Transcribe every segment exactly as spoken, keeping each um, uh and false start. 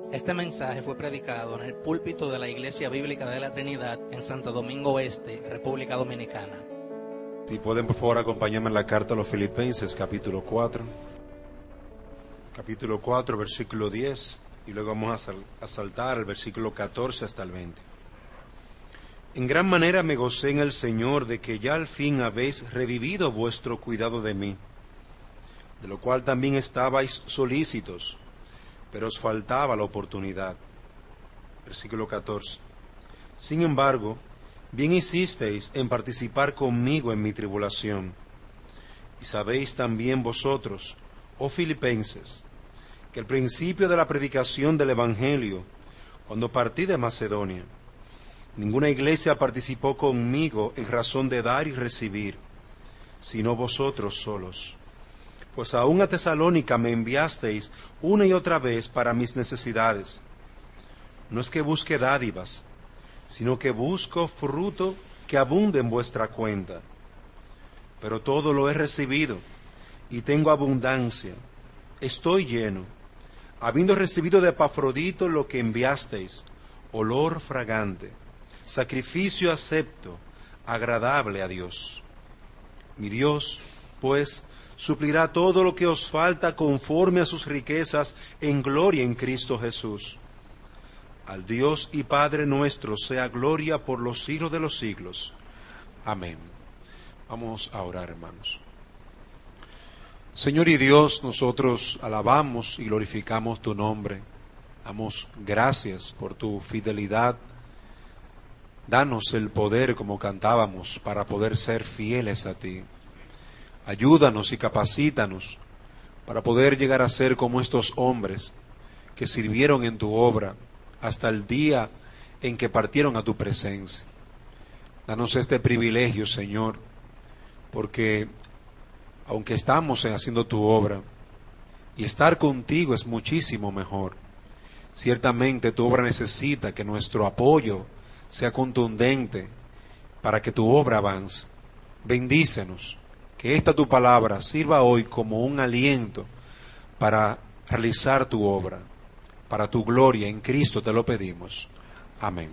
Este mensaje fue predicado en el púlpito de la Iglesia Bíblica de la Trinidad en Santo Domingo Este, República Dominicana. Si pueden, por favor, acompañarme en la carta a los Filipenses, capítulo cuatro. Capítulo cuatro, versículo diez, y luego vamos a, sal- a saltar al versículo catorce hasta el veinte. En gran manera me gocé en el Señor de que ya al fin habéis revivido vuestro cuidado de mí, de lo cual también estabais solícitos, pero os faltaba la oportunidad. Versículo catorce. Sin embargo, bien hicisteis en participar conmigo en mi tribulación. Y sabéis también vosotros, oh Filipenses, que al principio de la predicación del Evangelio, cuando partí de Macedonia, ninguna iglesia participó conmigo en razón de dar y recibir, sino vosotros solos. Pues aún a Tesalónica me enviasteis una y otra vez para mis necesidades. No es que busque dádivas, sino que busco fruto que abunde en vuestra cuenta. Pero todo lo he recibido, y tengo abundancia. Estoy lleno, habiendo recibido de Epafrodito lo que enviasteis, olor fragante, sacrificio acepto, agradable a Dios. Mi Dios, pues, suplirá todo lo que os falta conforme a sus riquezas en gloria en Cristo Jesús. Al Dios y Padre nuestro sea gloria por los siglos de los siglos. Amén. Vamos a orar, hermanos. Señor y Dios, nosotros alabamos y glorificamos tu nombre. Damos gracias por tu fidelidad. Danos el poder, como cantábamos, para poder ser fieles a ti. Ayúdanos y capacítanos para poder llegar a ser como estos hombres que sirvieron en tu obra hasta el día en que partieron a tu presencia. Danos este privilegio, Señor, porque aunque estamos haciendo tu obra, y estar contigo es muchísimo mejor, ciertamente tu obra necesita que nuestro apoyo sea contundente para que tu obra avance. Bendícenos, que esta tu palabra sirva hoy como un aliento para realizar tu obra, para tu gloria. En Cristo te lo pedimos. Amén.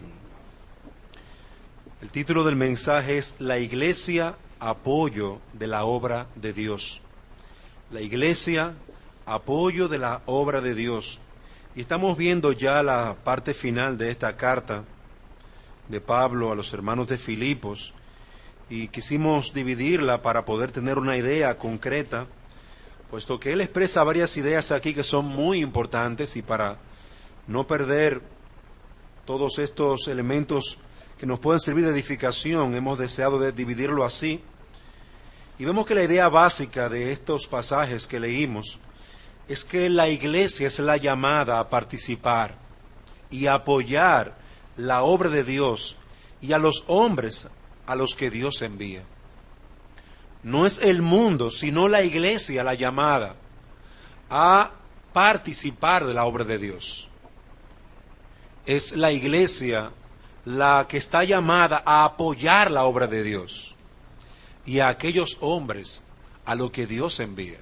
El título del mensaje es La Iglesia, apoyo de la obra de Dios. La Iglesia, apoyo de la obra de Dios. Y estamos viendo ya la parte final de esta carta de Pablo a los hermanos de Filipos, y quisimos dividirla para poder tener una idea concreta, puesto que él expresa varias ideas aquí que son muy importantes, y para no perder todos estos elementos que nos pueden servir de edificación, hemos deseado de dividirlo así. Y vemos que la idea básica de estos pasajes que leímos es que la iglesia es la llamada a participar y a apoyar la obra de Dios y a los hombres a los que Dios envía. No es el mundo, sino la iglesia la llamada a participar de la obra de Dios. Es la iglesia la que está llamada a apoyar la obra de Dios y a aquellos hombres a los que Dios envía.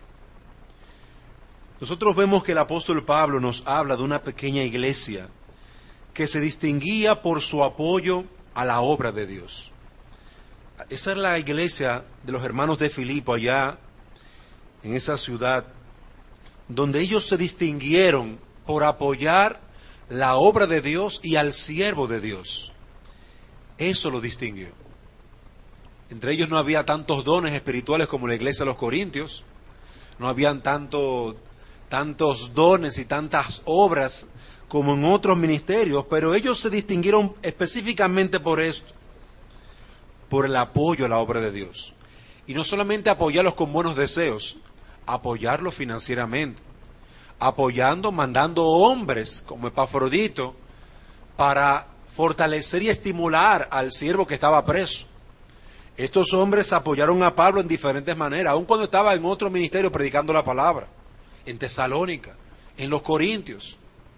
Nosotros vemos que el apóstol Pablo nos habla de una pequeña iglesia que se distinguía por su apoyo a la obra de Dios. Esa es la iglesia de los hermanos de Filipo, allá en esa ciudad, donde ellos se distinguieron por apoyar la obra de Dios y al siervo de Dios. Eso lo distinguió. Entre ellos no había tantos dones espirituales como la iglesia de los Corintios, no habían tanto, tantos dones y tantas obras como en otros ministerios, pero ellos se distinguieron específicamente por esto, por el apoyo a la obra de Dios. Y no solamente apoyarlos con buenos deseos, apoyarlos financieramente, apoyando, mandando hombres como Epafrodito para fortalecer y estimular al siervo que estaba preso. Estos hombres apoyaron a Pablo en diferentes maneras, aun cuando estaba en otro ministerio predicando la palabra, en Tesalónica, en los Corintios.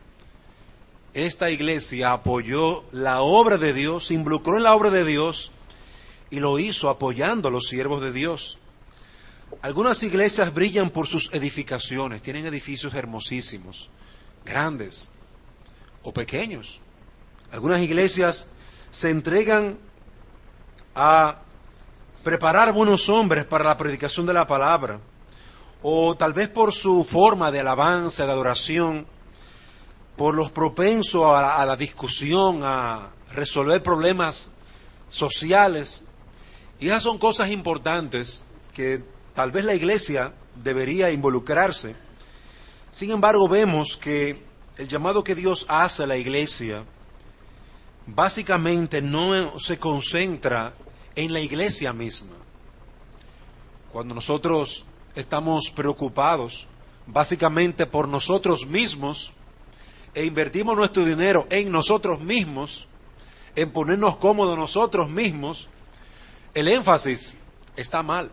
Esta iglesia apoyó la obra de Dios, se involucró en la obra de Dios y lo hizo apoyando a los siervos de Dios. Algunas iglesias brillan por sus edificaciones, tienen edificios hermosísimos, grandes, o pequeños. Algunas iglesias se entregan a preparar buenos hombres para la predicación de la palabra, o tal vez por su forma de alabanza, de adoración, por los propensos a la, a la discusión, a resolver problemas sociales. Y esas son cosas importantes que tal vez la iglesia debería involucrarse. Sin embargo, vemos que el llamado que Dios hace a la iglesia básicamente no se concentra en la iglesia misma. Cuando nosotros estamos preocupados básicamente por nosotros mismos e invertimos nuestro dinero en nosotros mismos, en ponernos cómodos nosotros mismos, el énfasis está mal.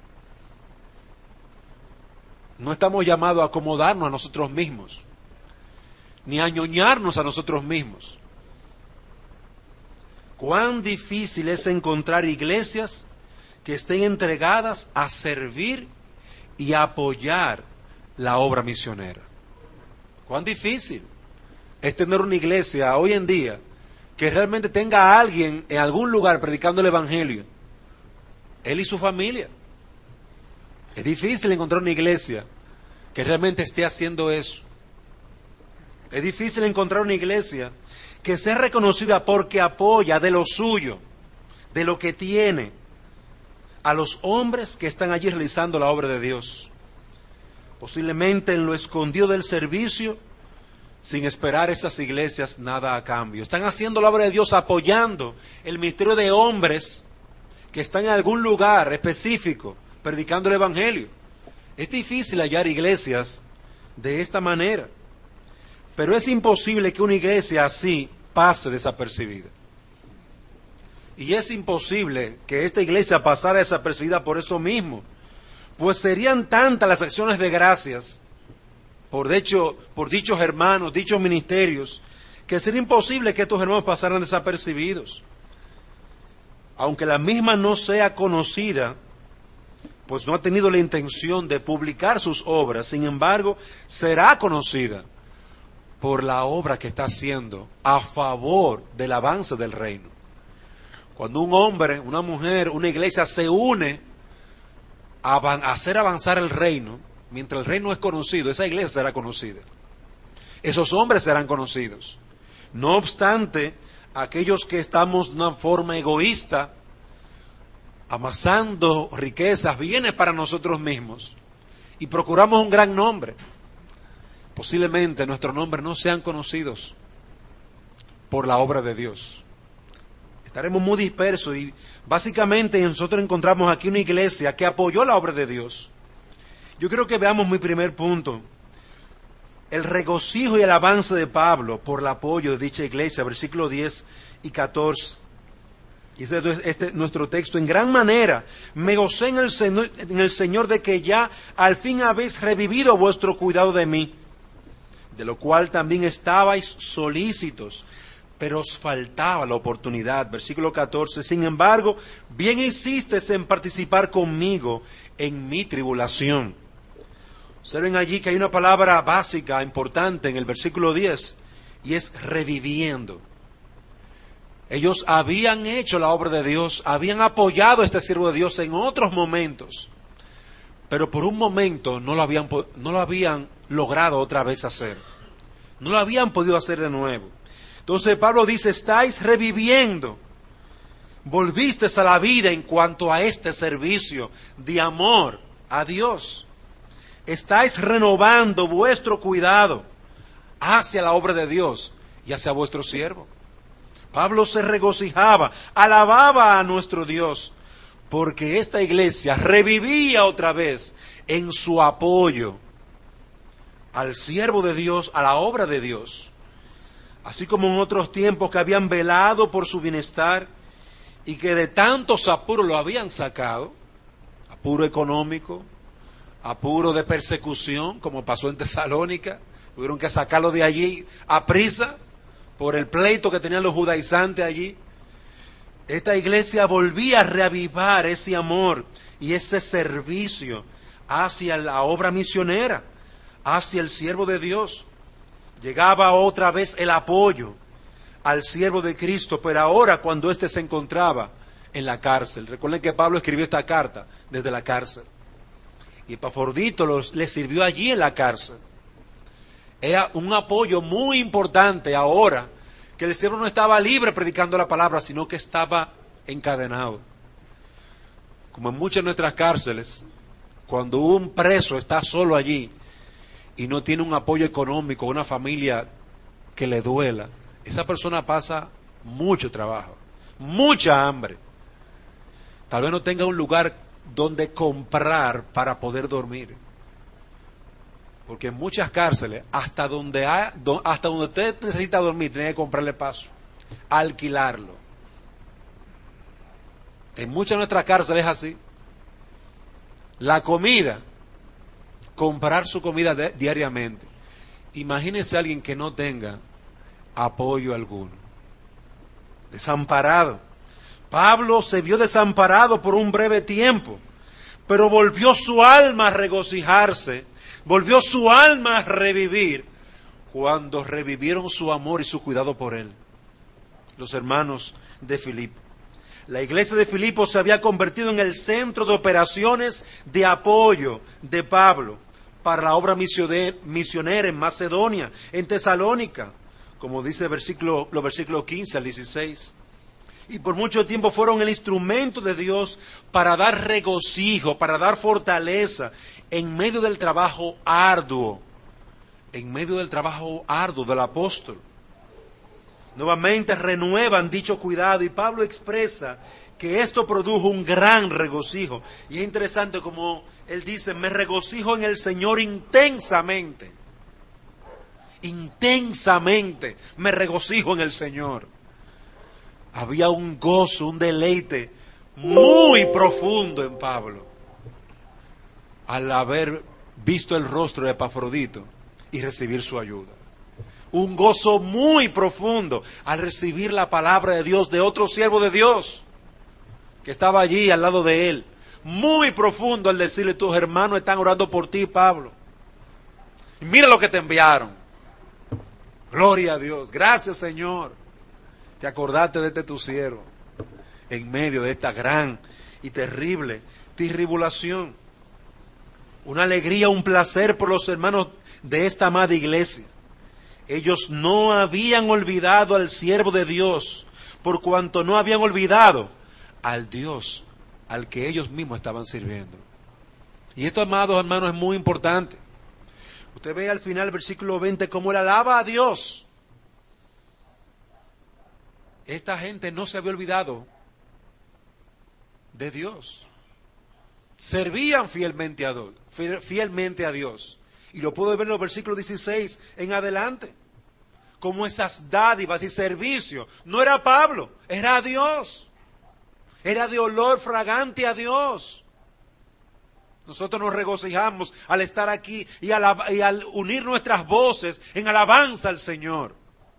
No estamos llamados a acomodarnos a nosotros mismos, ni a ñoñarnos a nosotros mismos. Cuán difícil es encontrar iglesias que estén entregadas a servir y a apoyar la obra misionera. Cuán difícil es tener una iglesia hoy en día que realmente tenga a alguien en algún lugar predicando el evangelio, él y su familia. Es difícil encontrar una iglesia que realmente esté haciendo eso. Es difícil encontrar una iglesia que sea reconocida porque apoya de lo suyo, de lo que tiene, a los hombres que están allí realizando la obra de Dios. Posiblemente en lo escondido del servicio, sin esperar esas iglesias nada a cambio. Están haciendo la obra de Dios apoyando el ministerio de hombres que están en algún lugar específico predicando el evangelio. Es difícil hallar iglesias de esta manera, pero es imposible que una iglesia así pase desapercibida. Y es imposible que esta iglesia pasara desapercibida por esto mismo, pues serían tantas las acciones de gracias por, hecho, por dichos hermanos, dichos ministerios, que sería imposible que estos hermanos pasaran desapercibidos. Aunque la misma no sea conocida, pues no ha tenido la intención de publicar sus obras, sin embargo, será conocida por la obra que está haciendo a favor del avance del reino. Cuando un hombre, una mujer, una iglesia se une a hacer avanzar el reino, mientras el reino es conocido, esa iglesia será conocida. Esos hombres serán conocidos. No obstante, aquellos que estamos de una forma egoísta, amasando riquezas, bienes para nosotros mismos, y procuramos un gran nombre, posiblemente nuestros nombres no sean conocidos por la obra de Dios. Estaremos muy dispersos y básicamente nosotros encontramos aquí una iglesia que apoyó la obra de Dios. Yo creo que veamos mi primer punto, el regocijo y el avance de Pablo por el apoyo de dicha iglesia, versículos diez y catorce. Y este es este, nuestro texto. En gran manera me gocé en el, Señor, en el Señor de que ya al fin habéis revivido vuestro cuidado de mí, de lo cual también estabais solícitos, pero os faltaba la oportunidad. Versículo catorce. Sin embargo, bien hicisteis en participar conmigo en mi tribulación. Observen allí que hay una palabra básica, importante en el versículo diez, y es reviviendo. Ellos habían hecho la obra de Dios, habían apoyado a este siervo de Dios en otros momentos, pero por un momento no lo habían, no lo habían logrado otra vez hacer. No lo habían podido hacer de nuevo. Entonces Pablo dice, estáis reviviendo. Volvisteis a la vida en cuanto a este servicio de amor a Dios. Estáis renovando vuestro cuidado hacia la obra de Dios y hacia vuestro siervo. Pablo se regocijaba, alababa a nuestro Dios, porque esta iglesia revivía otra vez en su apoyo al siervo de Dios, a la obra de Dios. Así como en otros tiempos que habían velado por su bienestar y que de tantos apuros lo habían sacado, apuro económico, apuro de persecución, como pasó en Tesalónica, tuvieron que sacarlo de allí a prisa por el pleito que tenían los judaizantes allí. Esta iglesia volvía a reavivar ese amor y ese servicio hacia la obra misionera, hacia el siervo de Dios. llegaba otra vez el apoyo al siervo de Cristo, pero ahora cuando éste se encontraba en la cárcel. Recuerden que Pablo escribió esta carta desde la cárcel. Y Epafrodito los, le sirvió allí en la cárcel. Era un apoyo muy importante ahora que el siervo no estaba libre predicando la palabra, sino que estaba encadenado. Como en muchas de nuestras cárceles, cuando un preso está solo allí y no tiene un apoyo económico, una familia que le duela, esa persona pasa mucho trabajo, mucha hambre. Tal vez no tenga un lugar donde comprar para poder dormir. Porque en muchas cárceles, hasta donde, hay, hasta donde usted necesita dormir, tiene que comprarle paso, alquilarlo. En muchas de nuestras cárceles es así. La comida, comprar su comida de, diariamente. Imagínese a alguien que no tenga apoyo alguno. Desamparado. Pablo se vio desamparado por un breve tiempo, pero volvió su alma a regocijarse, volvió su alma a revivir cuando revivieron su amor y su cuidado por él. Los hermanos de Filipo. La iglesia de Filipo se había convertido en el centro de operaciones de apoyo de Pablo para la obra misionera en Macedonia, en Tesalónica, como dice el versículo, los versículos quince al dieciséis. Y por mucho tiempo fueron el instrumento de Dios para dar regocijo, para dar fortaleza en medio del trabajo arduo, en medio del trabajo arduo del apóstol. Nuevamente renuevan dicho cuidado y Pablo expresa que esto produjo un gran regocijo. Y es interesante como él dice, me regocijo en el Señor intensamente. Intensamente me regocijo en el Señor. Había un gozo, un deleite muy profundo en Pablo al haber visto el rostro de Epafrodito y recibir su ayuda. Un gozo muy profundo al recibir la palabra de Dios de otro siervo de Dios que estaba allí al lado de él. Muy profundo al decirle, tus hermanos están orando por ti, Pablo. Y mira lo que te enviaron. Gloria a Dios. Gracias, Señor. Te acordaste de este tu siervo en medio de esta gran y terrible tribulación. Una alegría, un placer por los hermanos de esta amada iglesia. Ellos no habían olvidado al siervo de Dios, por cuanto no habían olvidado al Dios al que ellos mismos estaban sirviendo. Y esto, amados hermanos, es muy importante. Usted ve al final del versículo veinte cómo él alaba a Dios. Esta gente no se había olvidado de Dios. Servían fielmente a Dios, fielmente a Dios. Y lo puedo ver en los versículos dieciséis en adelante. Como esas dádivas y servicios. No era Pablo, era Dios. Era de olor fragante a Dios. Nosotros nos regocijamos al estar aquí y al, y al unir nuestras voces en alabanza al Señor.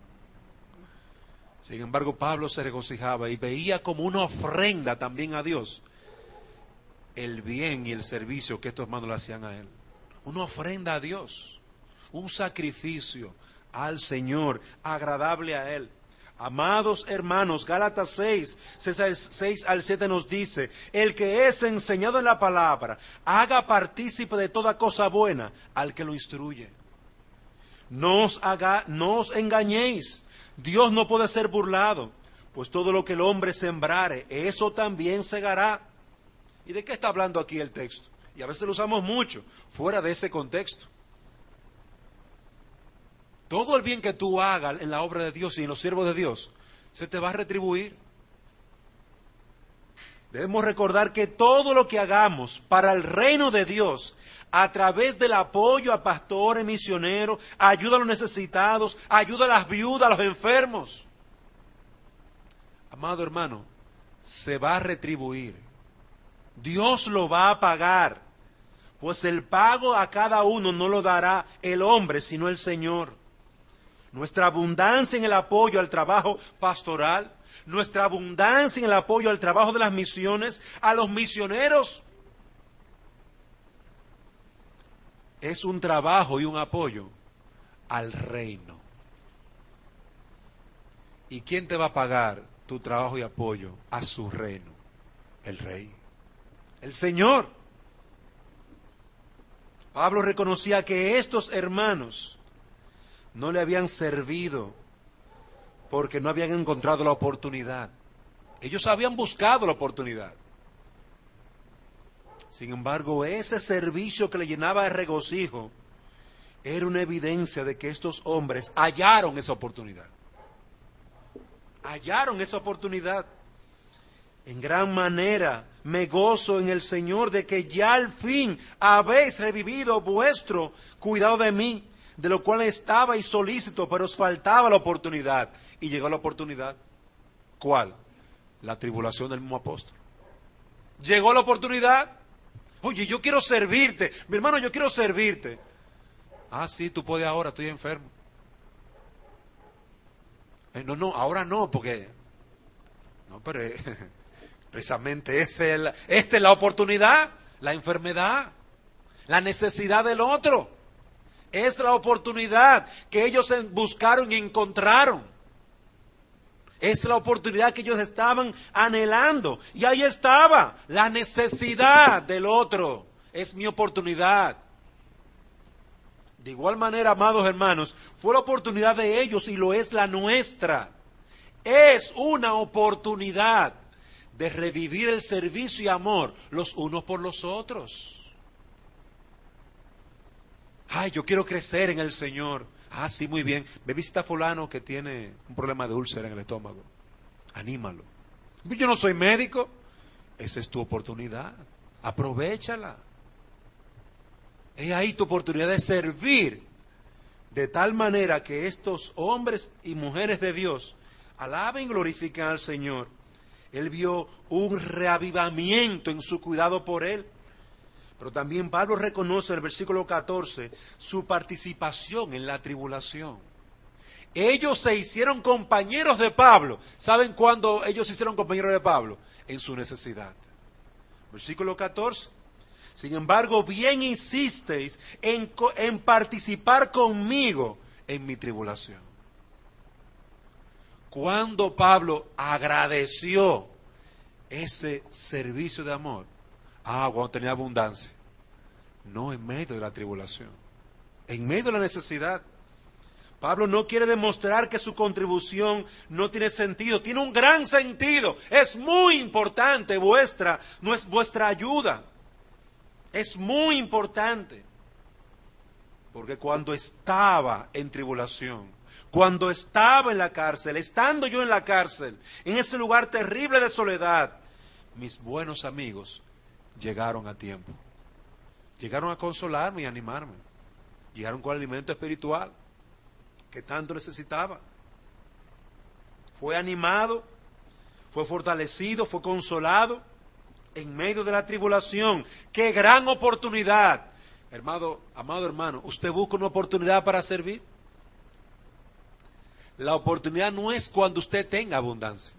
Sin embargo, Pablo se regocijaba y veía como una ofrenda también a Dios el bien y el servicio que estos hermanos le hacían a él. Una ofrenda a Dios, un sacrificio al Señor, agradable a Él. Amados hermanos, Gálatas seis, seis al siete nos dice, el que es enseñado en la palabra, haga partícipe de toda cosa buena al que lo instruye. No os, haga, no os engañéis, Dios no puede ser burlado, pues todo lo que el hombre sembrare, eso también segará. ¿Y de qué está hablando aquí el texto? Y a veces lo usamos mucho, fuera de ese contexto. Todo el bien que tú hagas en la obra de Dios y en los siervos de Dios, se te va a retribuir. Debemos recordar que todo lo que hagamos para el reino de Dios, a través del apoyo a pastores, misioneros, ayuda a los necesitados, ayuda a las viudas, a los enfermos, amado hermano, se va a retribuir. Dios lo va a pagar, pues el pago a cada uno no lo dará el hombre, sino el Señor. Nuestra abundancia en el apoyo al trabajo pastoral, nuestra abundancia en el apoyo al trabajo de las misiones, a los misioneros, es un trabajo y un apoyo al reino. ¿Y quién te va a pagar tu trabajo y apoyo a su reino? El Rey, el Señor. Pablo reconocía que estos hermanos no le habían servido porque no habían encontrado la oportunidad. Ellos habían buscado la oportunidad. Sin embargo, ese servicio que le llenaba de regocijo era una evidencia de que estos hombres hallaron esa oportunidad. Hallaron esa oportunidad. En gran manera me gozo en el Señor de que ya al fin habéis revivido vuestro cuidado de mí, de lo cual estabais solícito, pero os faltaba la oportunidad. Y llegó la oportunidad. ¿Cuál? La tribulación del mismo apóstol. Llegó la oportunidad. Oye, yo quiero servirte. Mi hermano, yo quiero servirte. Ah, sí, tú puedes ahora, estoy enfermo. Eh, no, no, ahora no, porque... No, pero eh, precisamente esa es la, esta es la oportunidad, la enfermedad, la necesidad del otro. Es la oportunidad que ellos buscaron y encontraron. Es la oportunidad que ellos estaban anhelando. Y ahí estaba, la necesidad del otro. Es mi oportunidad. De igual manera, amados hermanos, fue la oportunidad de ellos y lo es la nuestra. Es una oportunidad de revivir el servicio y amor los unos por los otros. Ay, yo quiero crecer en el Señor. Ah, sí, muy bien. Ve, visita a fulano que tiene un problema de úlcera en el estómago. Anímalo. Yo no soy médico. Esa es tu oportunidad. Aprovéchala. Es ahí tu oportunidad de servir de tal manera que estos hombres y mujeres de Dios alaben y glorifiquen al Señor. Él vio un reavivamiento en su cuidado por él. Pero también Pablo reconoce en el versículo catorce su participación en la tribulación. Ellos se hicieron compañeros de Pablo. ¿Saben cuándo ellos se hicieron compañeros de Pablo? En su necesidad. Versículo catorce. Sin embargo, bien insisteis en, en participar conmigo en mi tribulación. Cuando Pablo agradeció ese servicio de amor, ah, cuando tenía abundancia, no en medio de la tribulación, en medio de la necesidad. Pablo no quiere demostrar que su contribución no tiene sentido, tiene un gran sentido, es muy importante vuestra, no es vuestra ayuda, es muy importante, porque cuando estaba en tribulación, cuando estaba en la cárcel, estando yo en la cárcel, en ese lugar terrible de soledad, mis buenos amigos llegaron a tiempo. Llegaron a consolarme y animarme. Llegaron con alimento espiritual que tanto necesitaba. Fue animado, fue fortalecido, fue consolado en medio de la tribulación. ¡Qué gran oportunidad! Hermano, amado hermano, ¿usted busca una oportunidad para servir? La oportunidad no es cuando usted tenga abundancia.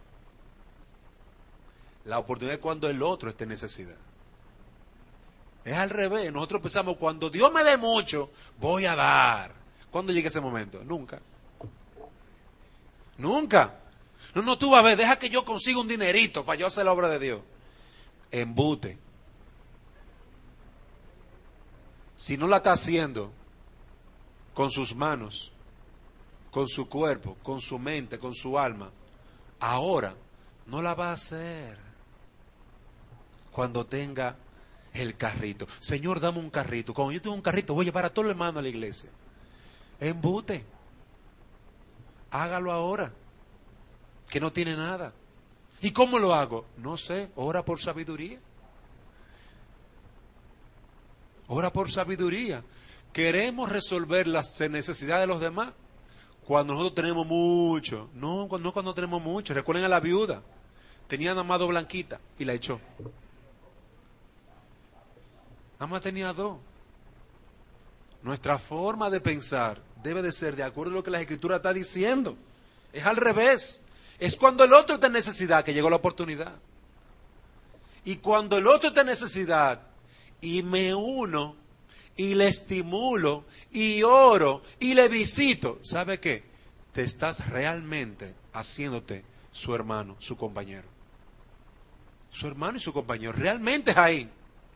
La oportunidad es cuando el otro esté en necesidad. Es al revés. Nosotros pensamos, cuando Dios me dé mucho, voy a dar. ¿Cuándo llegue ese momento? Nunca. Nunca. No, no, tú vas a ver, deja que yo consiga un dinerito para yo hacer la obra de Dios. Embute. Si no la está haciendo con sus manos, con su cuerpo, con su mente, con su alma, ahora no la va a hacer cuando tenga el carrito. Señor, dame un carrito. Cuando yo tengo un carrito, voy a llevar a todo el hermano a la iglesia. Embute. Hágalo ahora, que no tiene nada. ¿Y cómo lo hago? No sé, ora por sabiduría. Ora por sabiduría. Queremos resolver las necesidades de los demás cuando nosotros tenemos mucho. No, no cuando tenemos mucho. Recuerden a la viuda. Tenía nada más dos blanquitas y la echó. Nada más tenía dos. Nuestra forma de pensar debe de ser de acuerdo a lo que la Escritura está diciendo. Es al revés. Es cuando el otro está en necesidad que llegó la oportunidad. Y cuando el otro está en necesidad y me uno y le estimulo y oro y le visito, ¿sabe qué? Te estás realmente haciéndote su hermano, su compañero. Su hermano y su compañero, realmente es ahí.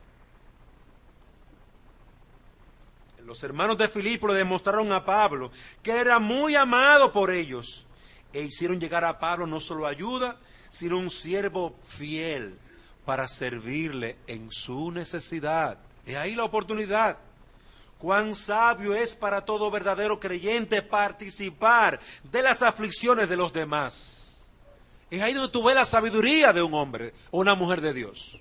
Los hermanos de Filipo le demostraron a Pablo que era muy amado por ellos e hicieron llegar a Pablo no solo ayuda, sino un siervo fiel para servirle en su necesidad. Es ahí la oportunidad. Cuán sabio es para todo verdadero creyente participar de las aflicciones de los demás. Es ahí donde tú ves la sabiduría de un hombre o una mujer de Dios.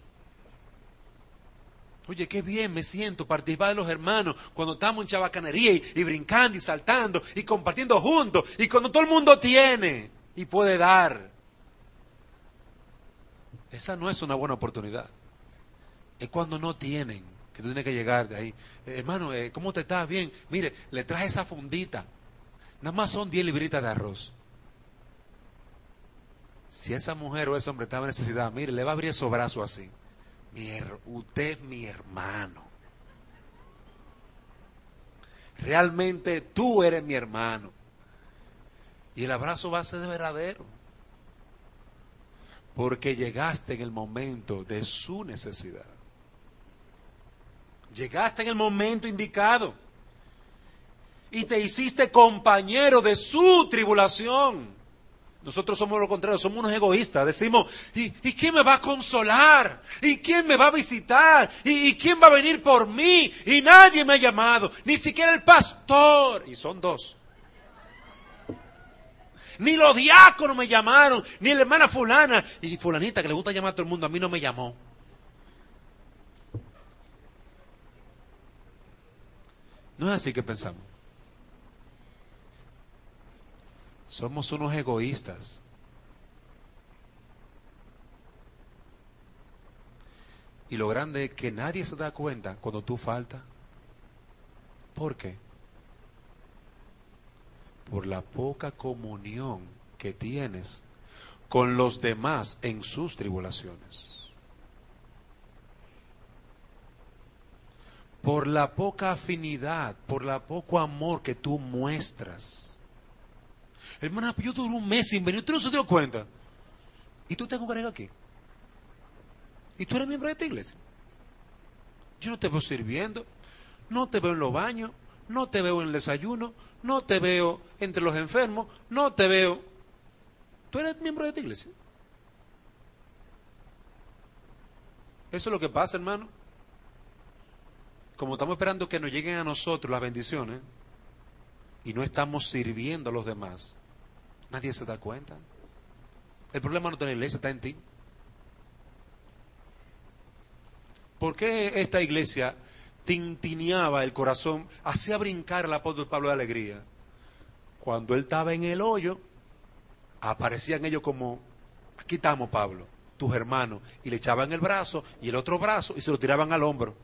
Oye, qué bien me siento participar de los hermanos cuando estamos en chabacanería y, y brincando y saltando y compartiendo juntos y cuando todo el mundo tiene y puede dar. Esa no es una buena oportunidad. Es cuando no tienen, que tú tienes que llegar de ahí. Eh, hermano, eh, ¿cómo te estás? Bien. Mire, le traje esa fundita. Nada más son diez libritas de arroz. Si esa mujer o ese hombre estaba en necesidad, mire, le va a abrir esos brazos así. Mi her- usted es mi hermano. Realmente tú eres mi hermano. Y el abrazo va a ser de verdadero. Porque llegaste en el momento de su necesidad. Llegaste en el momento indicado. Y te hiciste compañero de su tribulación. Nosotros somos lo contrario, somos unos egoístas. Decimos, ¿y, ¿y quién me va a consolar? ¿Y quién me va a visitar? ¿Y, ¿Y quién va a venir por mí? Y nadie me ha llamado, ni siquiera el pastor. Y son dos. Ni los diáconos me llamaron, ni la hermana fulana. Y fulanita que le gusta llamar a todo el mundo, a mí no me llamó. No es así que pensamos. Somos unos egoístas. Y lo grande es que nadie se da cuenta cuando tú faltas. ¿Por qué? Por la poca comunión que tienes con los demás en sus tribulaciones. Por la poca afinidad, por la poco amor que tú muestras. Hermana, yo duré un mes sin venir, ¿usted no se dio cuenta? ¿Y tú te congregas aquí? ¿Y tú eres miembro de esta iglesia? Yo no te veo sirviendo, no te veo en los baños, no te veo en el desayuno, no te veo entre los enfermos, no te veo. ¿Tú eres miembro de esta iglesia? Eso es lo que pasa, hermano. Como estamos esperando que nos lleguen a nosotros las bendiciones y no estamos sirviendo a los demás, nadie se da cuenta. El problema no está en la iglesia, está en ti. ¿Por qué esta iglesia tintineaba el corazón, hacía brincar al apóstol Pablo de alegría? Cuando él estaba en el hoyo, aparecían ellos como, aquí estamos Pablo, tus hermanos, y le echaban el brazo y el otro brazo y se lo tiraban al hombro.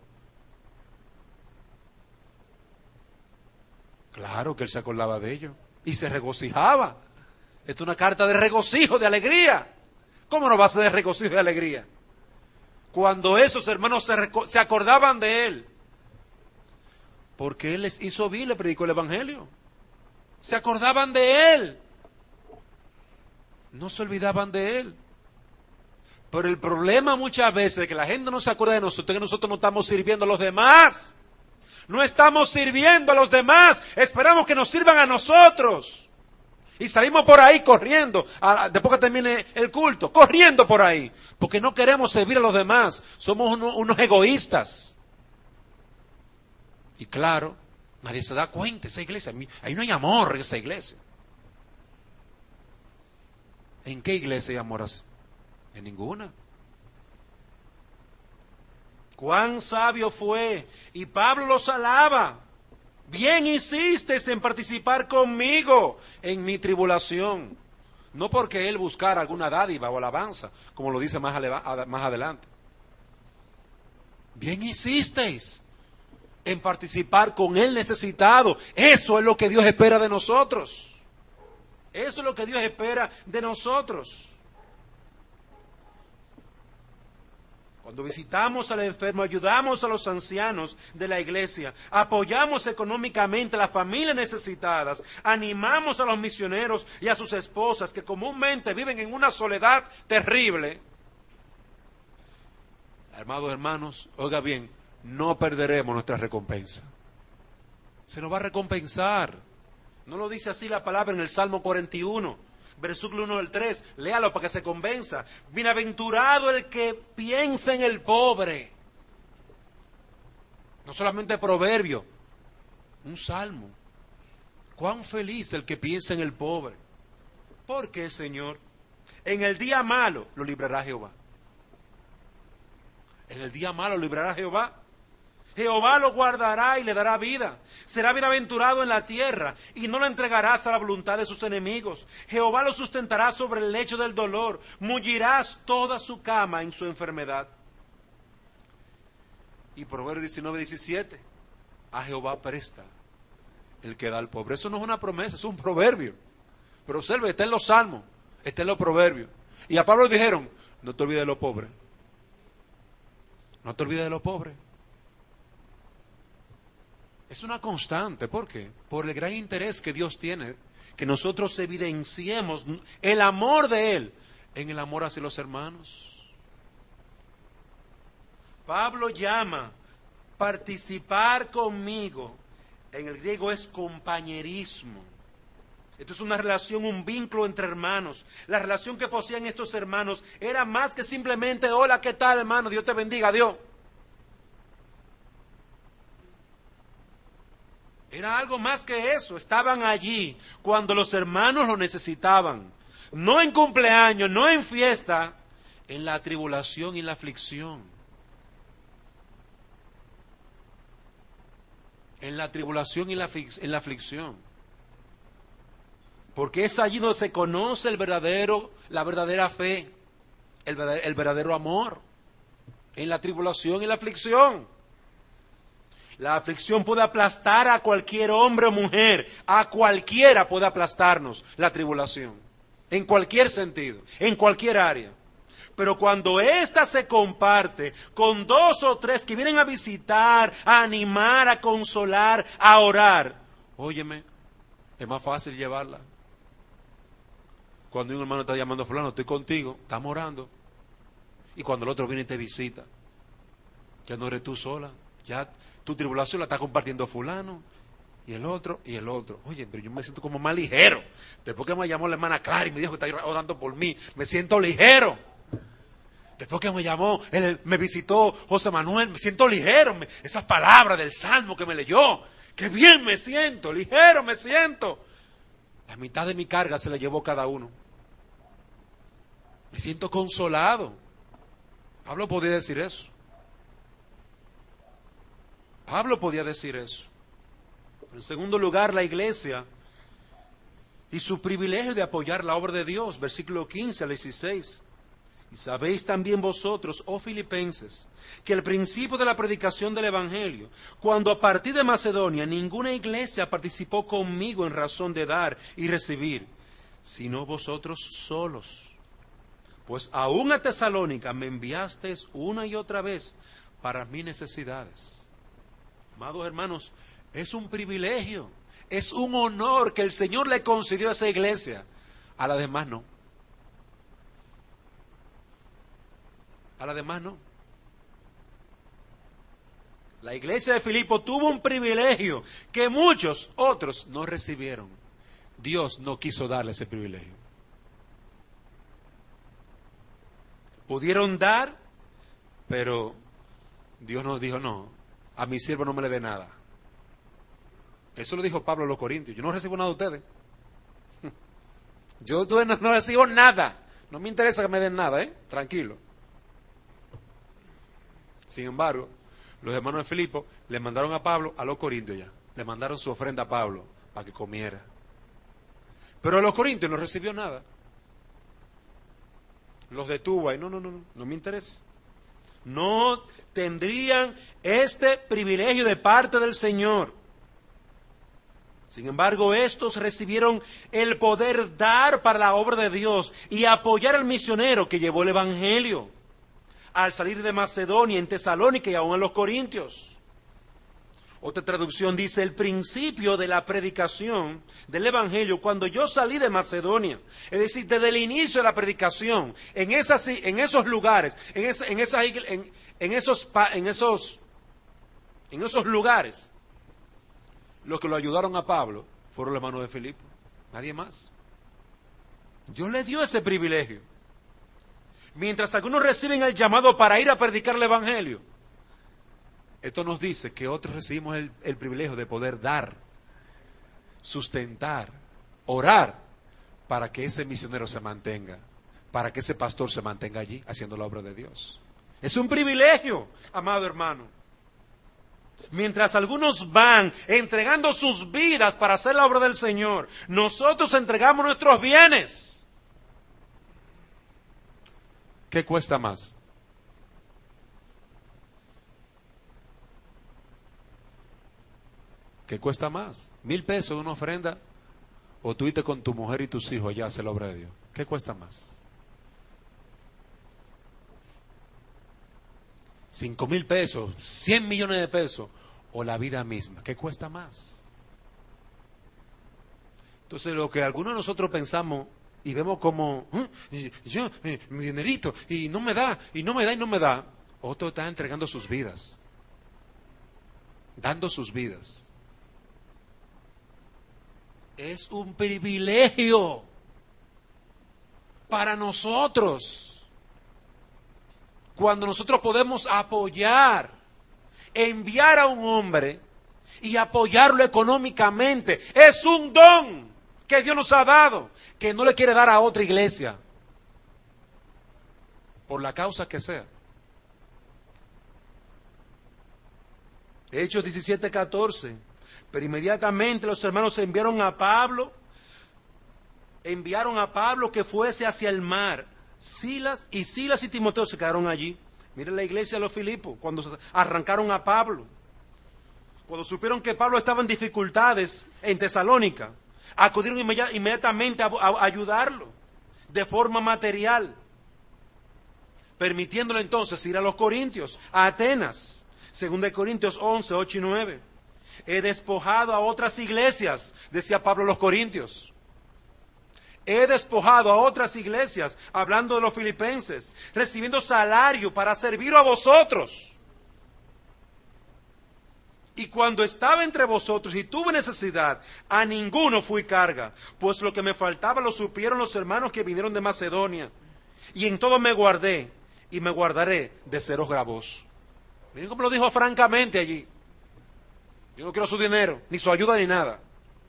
Claro que él se acordaba de ellos y se regocijaba. Esta es una carta de regocijo, de alegría. ¿Cómo no va a ser de regocijo y de alegría? Cuando esos hermanos se, se acordaban de él. Porque él les hizo bien, le predicó el evangelio. Se acordaban de él. No se olvidaban de él. Pero el problema muchas veces es que la gente no se acuerda de nosotros, que nosotros no estamos sirviendo a los demás. No estamos sirviendo a los demás. Esperamos que nos sirvan a nosotros. Y salimos por ahí corriendo, a, después que termine el culto, corriendo por ahí. Porque no queremos servir a los demás. Somos uno, unos egoístas. Y claro, nadie se da cuenta de esa iglesia. Ahí no hay amor en esa iglesia. ¿En qué iglesia hay amor así? En ninguna. Cuán sabio fue. Y Pablo los alaba. Bien hiciste en participar conmigo en mi tribulación. No porque él buscara alguna dádiva o alabanza, como lo dice más, aleva, más adelante. Bien hicisteis en participar con el necesitado. Eso es lo que Dios espera de nosotros. Eso es lo que Dios espera de nosotros. Cuando visitamos al enfermo, ayudamos a los ancianos de la iglesia, apoyamos económicamente a las familias necesitadas, animamos a los misioneros y a sus esposas que comúnmente viven en una soledad terrible. Amados hermanos, oiga bien, no perderemos nuestra recompensa. Se nos va a recompensar. ¿No lo dice así la palabra en el Salmo cuarenta y uno? Versículo uno del tres, léalo para que se convenza. Bienaventurado el que piensa en el pobre. No solamente proverbio, un salmo. Cuán feliz el que piensa en el pobre. ¿Por qué, Señor? En el día malo lo librará Jehová. En el día malo lo librará Jehová. Jehová lo guardará y le dará vida. Será bienaventurado en la tierra y no lo entregarás a la voluntad de sus enemigos. Jehová lo sustentará sobre el lecho del dolor. Mullirás toda su cama en su enfermedad. Y Proverbios diecinueve, diecisiete. A Jehová presta el que da al pobre. Eso no es una promesa, es un proverbio. Pero observe, está en los salmos, está en los proverbios. Y a Pablo le dijeron, no te olvides de los pobres. No te olvides de los pobres. Es una constante. ¿Por qué? Por el gran interés que Dios tiene, que nosotros evidenciemos el amor de Él en el amor hacia los hermanos. Pablo llama participar conmigo, en el griego es compañerismo. Esto es una relación, un vínculo entre hermanos. La relación que poseían estos hermanos era más que simplemente, hola, ¿qué tal, hermano? Dios te bendiga, adiós. Era algo más que eso. Estaban allí cuando los hermanos lo necesitaban. No en cumpleaños, no en fiesta, en la tribulación y la aflicción. En la tribulación y la, en la aflicción. Porque es allí donde se conoce el verdadero, la verdadera fe, el verdadero, el verdadero amor. En la tribulación y la aflicción. La aflicción puede aplastar a cualquier hombre o mujer. A cualquiera puede aplastarnos la tribulación. En cualquier sentido, en cualquier área. Pero cuando ésta se comparte con dos o tres que vienen a visitar, a animar, a consolar, a orar, óyeme, es más fácil llevarla. Cuando un hermano está llamando a fulano, estoy contigo, estamos orando. Y cuando el otro viene y te visita, ya no eres tú sola, ya tu tribulación la está compartiendo fulano, y el otro, y el otro. Oye, pero yo me siento como más ligero. Después que me llamó la hermana Clara y me dijo que está orando por mí, me siento ligero. Después que me llamó, él, me visitó José Manuel, me siento ligero. Me, esas palabras del Salmo que me leyó, qué bien me siento, ligero me siento. La mitad de mi carga se la llevó cada uno. Me siento consolado. Pablo podía decir eso. Pablo podía decir eso. En segundo lugar, la iglesia y su privilegio de apoyar la obra de Dios, versículo quince al dieciséis. Y sabéis también vosotros, oh filipenses, que al principio de la predicación del Evangelio, cuando a partir de Macedonia, ninguna iglesia participó conmigo en razón de dar y recibir, sino vosotros solos. Pues aún a Tesalónica me enviasteis una y otra vez para mis necesidades. Amados hermanos, es un privilegio, es un honor que el Señor le concedió a esa iglesia. A la demás no. A la demás no. La iglesia de Filipo tuvo un privilegio que muchos otros no recibieron. Dios no quiso darle ese privilegio. Pudieron dar, pero Dios nos dijo, no, a mi siervo no me le dé nada. Eso lo dijo Pablo a los Corintios. Yo no recibo nada de ustedes. Yo no, no recibo nada. No me interesa que me den nada, ¿eh? Tranquilo. Sin embargo, los hermanos de Filipo le mandaron a Pablo a los Corintios ya. Le mandaron su ofrenda a Pablo para que comiera. Pero a los Corintios no recibió nada. Los detuvo ahí. No, no, no, no, no me interesa. No tendrían este privilegio de parte del Señor. Sin embargo, estos recibieron el poder dar para la obra de Dios y apoyar al misionero que llevó el Evangelio. al salir de Macedonia, en Tesalónica y aún en los Corintios. Otra traducción dice, el principio de la predicación del Evangelio, cuando yo salí de Macedonia, es decir, desde el inicio de la predicación, en, esas, en esos lugares, en, esa, en, esa, en, en, esos, en, esos, en esos lugares, los que lo ayudaron a Pablo fueron los hermanos de Filipo, nadie más. Dios le dio ese privilegio. Mientras algunos reciben el llamado para ir a predicar el Evangelio, esto nos dice que otros recibimos el, el privilegio de poder dar, sustentar, orar, para que ese misionero se mantenga, para que ese pastor se mantenga allí haciendo la obra de Dios. Es un privilegio, amado hermano. Mientras algunos van entregando sus vidas para hacer la obra del Señor, nosotros entregamos nuestros bienes. ¿Qué cuesta más? ¿Qué cuesta más? ¿Mil pesos de una ofrenda? ¿O tú irte con tu mujer y tus hijos allá a hacer la obra de Dios? ¿Qué cuesta más? Cinco mil pesos, cien millones de pesos, o la vida misma. ¿Qué cuesta más? Entonces, lo que algunos de nosotros pensamos y vemos como, ¿eh? yo, eh, mi dinerito, y no me da, y no me da, y no me da. Otro está entregando sus vidas, dando sus vidas. Es un privilegio para nosotros cuando nosotros podemos apoyar, enviar a un hombre y apoyarlo económicamente. Es un don que Dios nos ha dado, que no le quiere dar a otra iglesia, por la causa que sea. Hechos diecisiete catorce. Pero inmediatamente los hermanos enviaron a Pablo, enviaron a Pablo que fuese hacia el mar. Silas y Silas y Timoteo se quedaron allí. Miren la iglesia de los Filipos, cuando arrancaron a Pablo, cuando supieron que Pablo estaba en dificultades en Tesalónica, acudieron inmediatamente a, a, a ayudarlo de forma material, permitiéndole entonces ir a los Corintios, a Atenas. Segunda de Corintios once, ocho y nueve. He despojado a otras iglesias, decía Pablo a los Corintios. He despojado a otras iglesias, hablando de los filipenses, recibiendo salario para servir a vosotros. Y cuando estaba entre vosotros y tuve necesidad, a ninguno fui carga, pues lo que me faltaba lo supieron los hermanos que vinieron de Macedonia. Y en todo me guardé, y me guardaré de seros gravosos. Miren cómo lo dijo francamente allí. Yo no quiero su dinero, ni su ayuda, ni nada.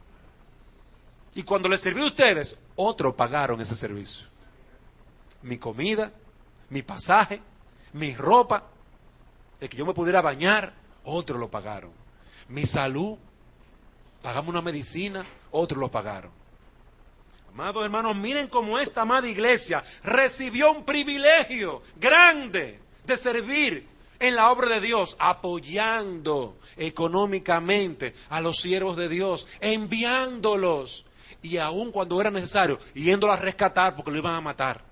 Y cuando les serví a ustedes, otros pagaron ese servicio. Mi comida, mi pasaje, mi ropa, el que yo me pudiera bañar, otros lo pagaron. Mi salud, pagamos una medicina, otros lo pagaron. Amados hermanos, miren cómo esta amada iglesia recibió un privilegio grande de servir en la obra de Dios, apoyando económicamente a los siervos de Dios, enviándolos, y aun cuando era necesario, yéndolos a rescatar porque lo iban a matar.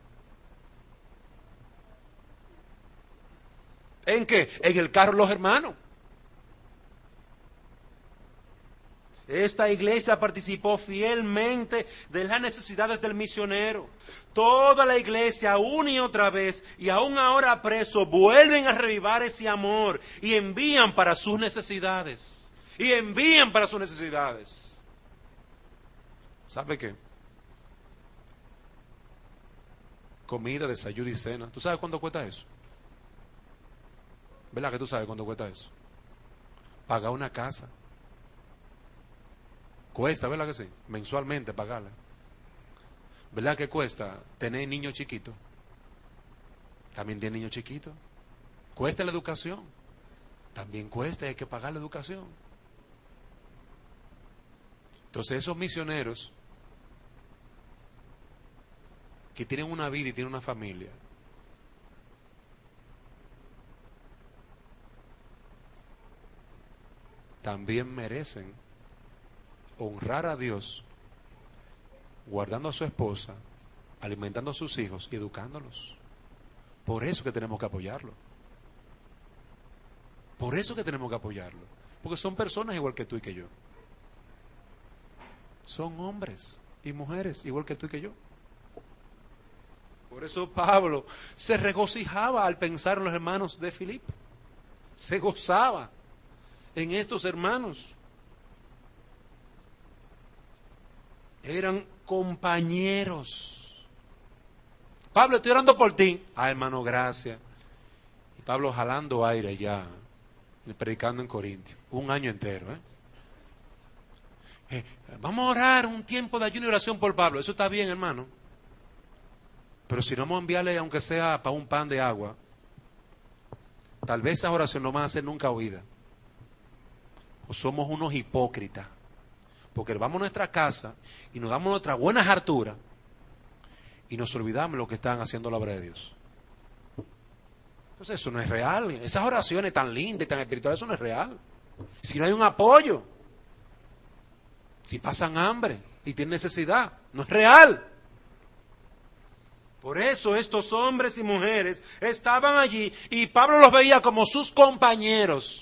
¿En qué? En el carro de los hermanos. Esta iglesia participó fielmente de las necesidades del misionero. Toda la iglesia, una y otra vez, y aún ahora preso, vuelven a revivar ese amor y envían para sus necesidades. Y envían para sus necesidades. ¿Sabe qué? Comida, desayuno y cena. ¿Tú sabes cuánto cuesta eso? ¿Verdad que tú sabes cuánto cuesta eso? Pagar una casa. Cuesta, ¿verdad que sí? Mensualmente pagarla. ¿Verdad que cuesta tener niños chiquitos? También tiene niños chiquitos. Cuesta la educación. También cuesta, hay que pagar la educación. Entonces esos misioneros que tienen una vida y tienen una familia, también merecen honrar a Dios guardando a su esposa, alimentando a sus hijos y educándolos. Por eso que tenemos que apoyarlo. Por eso que tenemos que apoyarlo. Porque son personas igual que tú y que yo. Son hombres y mujeres igual que tú y que yo. Por eso Pablo se regocijaba al pensar en los hermanos de Filipo. Se gozaba en estos hermanos. Eran compañeros. Pablo, estoy orando por ti. Ah, hermano, gracias. Y Pablo jalando aire ya, predicando en Corintios, un año entero. ¿eh? Eh, vamos a orar un tiempo de ayuno y oración por Pablo. Eso está bien, hermano. Pero si no vamos a enviarle, aunque sea para un pan de agua, tal vez esas oraciones no van a ser nunca oídas. O somos unos hipócritas. Porque vamos a nuestra casa y nos damos nuestras buenas harturas y nos olvidamos de lo que están haciendo la obra de Dios. Entonces eso no es real. Esas oraciones tan lindas y tan espirituales, eso no es real. Si no hay un apoyo, si pasan hambre y tienen necesidad, no es real. Por eso estos hombres y mujeres estaban allí y Pablo los veía como sus compañeros.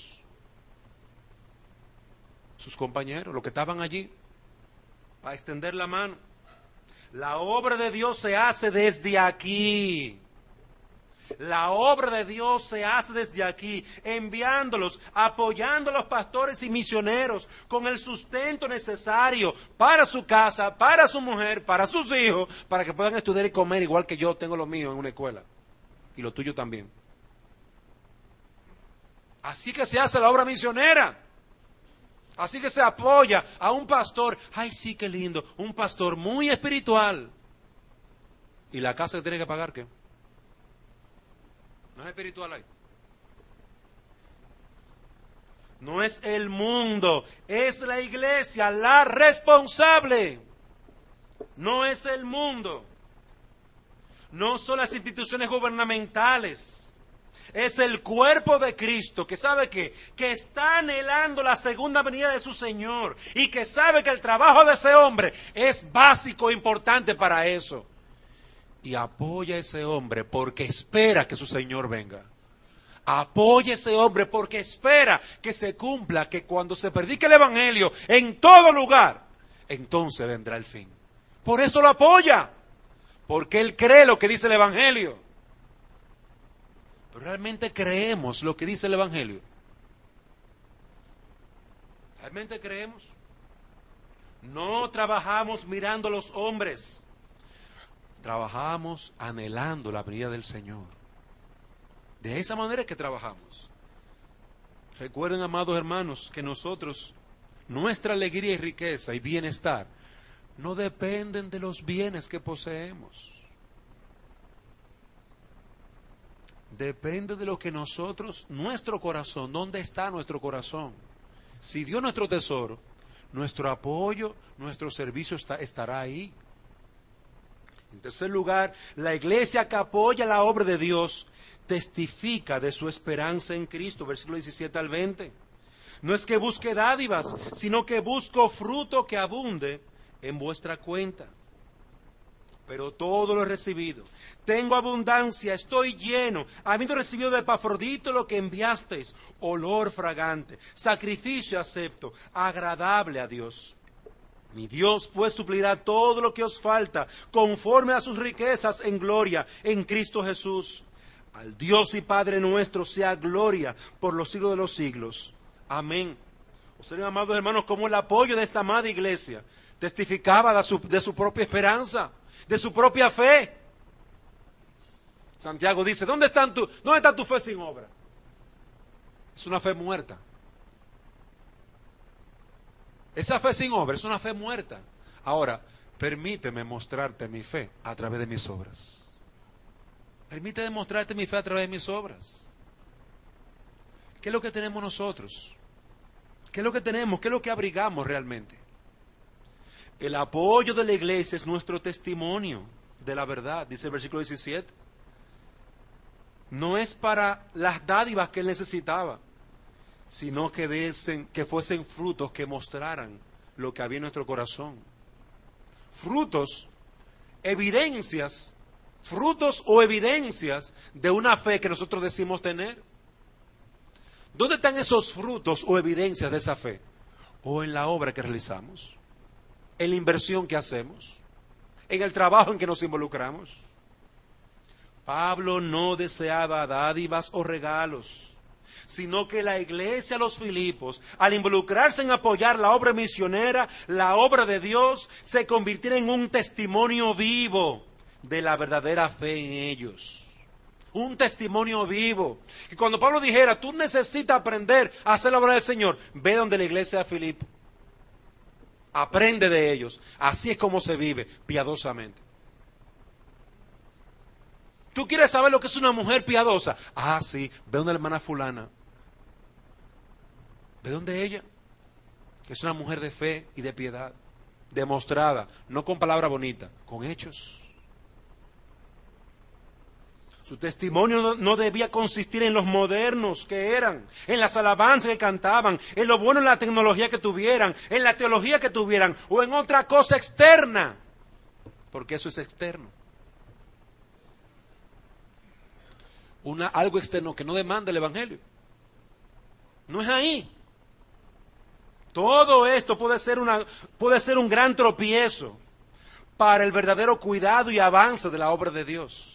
Sus compañeros, los que estaban allí, para extender la mano. La obra de Dios se hace desde aquí. La obra de Dios se hace desde aquí, enviándolos, apoyando a los pastores y misioneros con el sustento necesario para su casa, para su mujer, para sus hijos, para que puedan estudiar y comer igual que yo tengo lo mío en una escuela. Y lo tuyo también. Así que se hace la obra misionera. Así que se apoya a un pastor. Ay, sí, qué lindo. Un pastor muy espiritual. ¿Y la casa que tiene que pagar qué? ¿No es espiritual ahí? No es el mundo, es la iglesia la responsable. No es el mundo. No son las instituciones gubernamentales. Es el cuerpo de Cristo que sabe que, que está anhelando la segunda venida de su Señor y que sabe que el trabajo de ese hombre es básico e importante para eso. Y apoya a ese hombre porque espera que su Señor venga. Apoya a ese hombre porque espera que se cumpla, que cuando se predique el Evangelio en todo lugar, entonces vendrá el fin. Por eso lo apoya, porque él cree lo que dice el Evangelio. Pero realmente creemos lo que dice el Evangelio. ¿Realmente creemos? No trabajamos mirando a los hombres. Trabajamos anhelando la venida del Señor. De esa manera es que trabajamos. Recuerden, amados hermanos, que nosotros, nuestra alegría y riqueza y bienestar, no dependen de los bienes que poseemos. Depende de lo que nosotros, nuestro corazón, ¿dónde está nuestro corazón? Si Dios es nuestro tesoro, nuestro apoyo, nuestro servicio está, estará ahí. En tercer lugar, la iglesia que apoya la obra de Dios testifica de su esperanza en Cristo, versículo diecisiete al veinte. No es que busque dádivas, sino que busco fruto que abunde en vuestra cuenta. Pero todo lo he recibido. Tengo abundancia, estoy lleno, habiendo recibido de Epafrodito lo que enviasteis, olor fragante, sacrificio acepto, agradable a Dios. Mi Dios pues suplirá todo lo que os falta, conforme a sus riquezas en gloria, en Cristo Jesús. Al Dios y Padre nuestro sea gloria por los siglos de los siglos. Amén. Observen, amados hermanos, cómo el apoyo de esta amada iglesia testificaba de su, de su propia esperanza, de su propia fe. Santiago dice, ¿dónde, están tu, ¿dónde está tu fe sin obra? Es una fe muerta. Esa fe sin obra es una fe muerta. Ahora, permíteme mostrarte mi fe a través de mis obras. Permíteme mostrarte mi fe a través de mis obras. ¿Qué es lo que tenemos nosotros? ¿Qué es lo que tenemos? ¿Qué es lo que abrigamos realmente? El apoyo de la iglesia es nuestro testimonio de la verdad, dice el versículo diecisiete. No es para las dádivas que él necesitaba, sino que, desen, que fuesen frutos que mostraran lo que había en nuestro corazón. Frutos, evidencias frutos o evidencias de una fe que nosotros decimos tener. ¿Dónde están esos frutos o evidencias de esa fe? O en la obra que realizamos, en la inversión que hacemos, en el trabajo en que nos involucramos. Pablo no deseaba dádivas o regalos, sino que la iglesia, los Filipos, al involucrarse en apoyar la obra misionera, la obra de Dios, se convirtiera en un testimonio vivo de la verdadera fe en ellos. Un testimonio vivo. Y cuando Pablo dijera, tú necesitas aprender a hacer la obra del Señor, ve donde la iglesia de Filipo. Aprende de ellos. Así es como se vive, piadosamente. ¿Tú quieres saber lo que es una mujer piadosa? Ah, sí, ve donde la hermana fulana. Ve donde ella, que es una mujer de fe y de piedad, demostrada, no con palabras bonitas, con hechos. Su testimonio no, no debía consistir en los modernos que eran, en las alabanzas que cantaban, en lo bueno en la tecnología que tuvieran, en la teología que tuvieran, o en otra cosa externa, porque eso es externo. Una, algo externo que no demanda el Evangelio. No es ahí. Todo esto puede ser, una, puede ser un gran tropiezo para el verdadero cuidado y avance de la obra de Dios.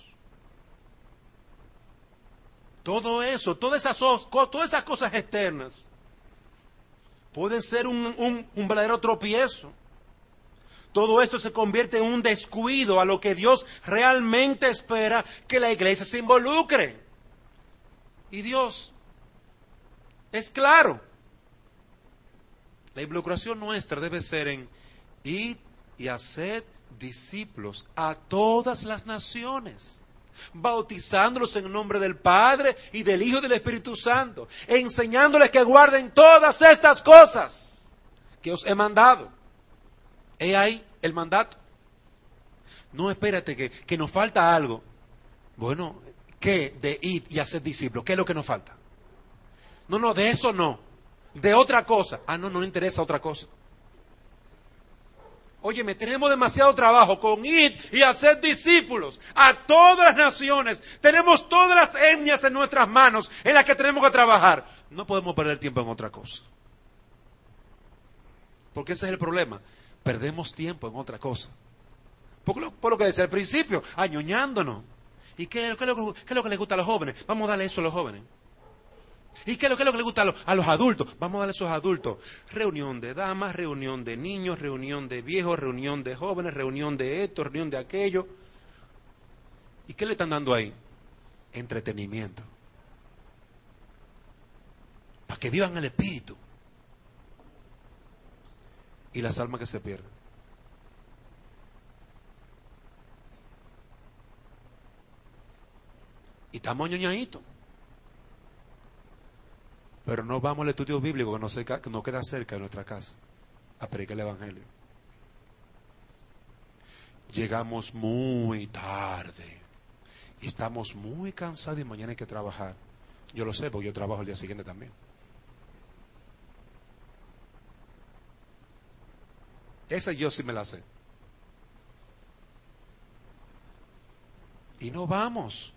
Todo eso, todas esas, todas esas cosas externas pueden ser un, un, un verdadero tropiezo. Todo esto se convierte en un descuido a lo que Dios realmente espera que la iglesia se involucre. Y Dios es claro. La involucración nuestra debe ser en ir y hacer discípulos a todas las naciones, bautizándolos en el nombre del Padre y del Hijo y del Espíritu Santo, enseñándoles que guarden todas estas cosas que os he mandado. He ahí el mandato. No, espérate, que, que nos falta algo. Bueno, ¿qué? De ir y hacer discípulos. ¿Qué es lo que nos falta? No, no, de eso no. De otra cosa. Ah, no, no le interesa otra cosa. Óyeme, tenemos demasiado trabajo con ir y hacer discípulos a todas las naciones. Tenemos todas las etnias en nuestras manos en las que tenemos que trabajar. No podemos perder tiempo en otra cosa. Porque ese es el problema. Perdemos tiempo en otra cosa. Por lo, por lo que decía al principio, añoñándonos. ¿Y qué, qué, es lo, qué es lo que les gusta a los jóvenes? Vamos a darle eso a los jóvenes. ¿Y qué es lo, qué es lo que les gusta a los, a los adultos? Vamos a darle a esos adultos. Reunión de damas, reunión de niños, reunión de viejos, reunión de jóvenes, reunión de esto, reunión de aquello. ¿Y qué le están dando ahí? Entretenimiento. Para que vivan el espíritu. Y las almas que se pierden. Y estamos ñoñaditos. Pero no vamos al estudio bíblico que nos, que nos queda cerca de nuestra casa a predicar el Evangelio. Llegamos muy tarde y estamos muy cansados y mañana hay que trabajar. Yo lo sé porque yo trabajo el día siguiente también. Esa yo sí me la sé. Y no vamos.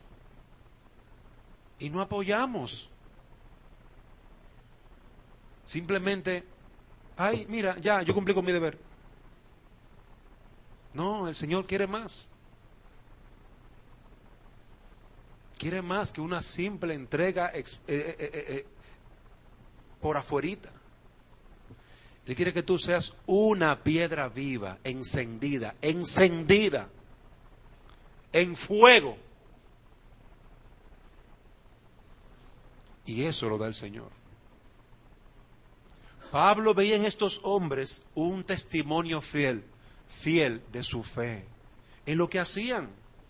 Y no apoyamos. Simplemente, ay, mira, ya, yo cumplí con mi deber. No, el Señor quiere más. Quiere más que una simple entrega ex, eh, eh, eh, eh, por afuerita. Él quiere que tú seas una piedra viva, encendida, encendida, en fuego. Y eso lo da el Señor. Pablo veía en estos hombres un testimonio fiel, fiel de su fe, en lo que hacían.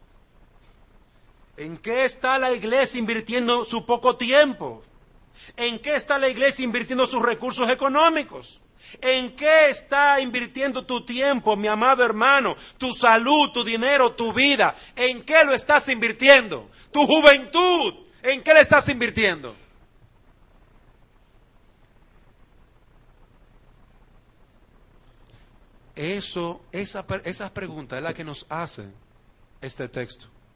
¿En qué está la iglesia invirtiendo su poco tiempo? ¿En qué está la iglesia invirtiendo sus recursos económicos? ¿En qué está invirtiendo tu tiempo, mi amado hermano? Tu salud, tu dinero, tu vida. ¿En qué lo estás invirtiendo? Tu juventud, ¿en qué le estás invirtiendo? Eso, esa, esas preguntas es la que nos hace este texto.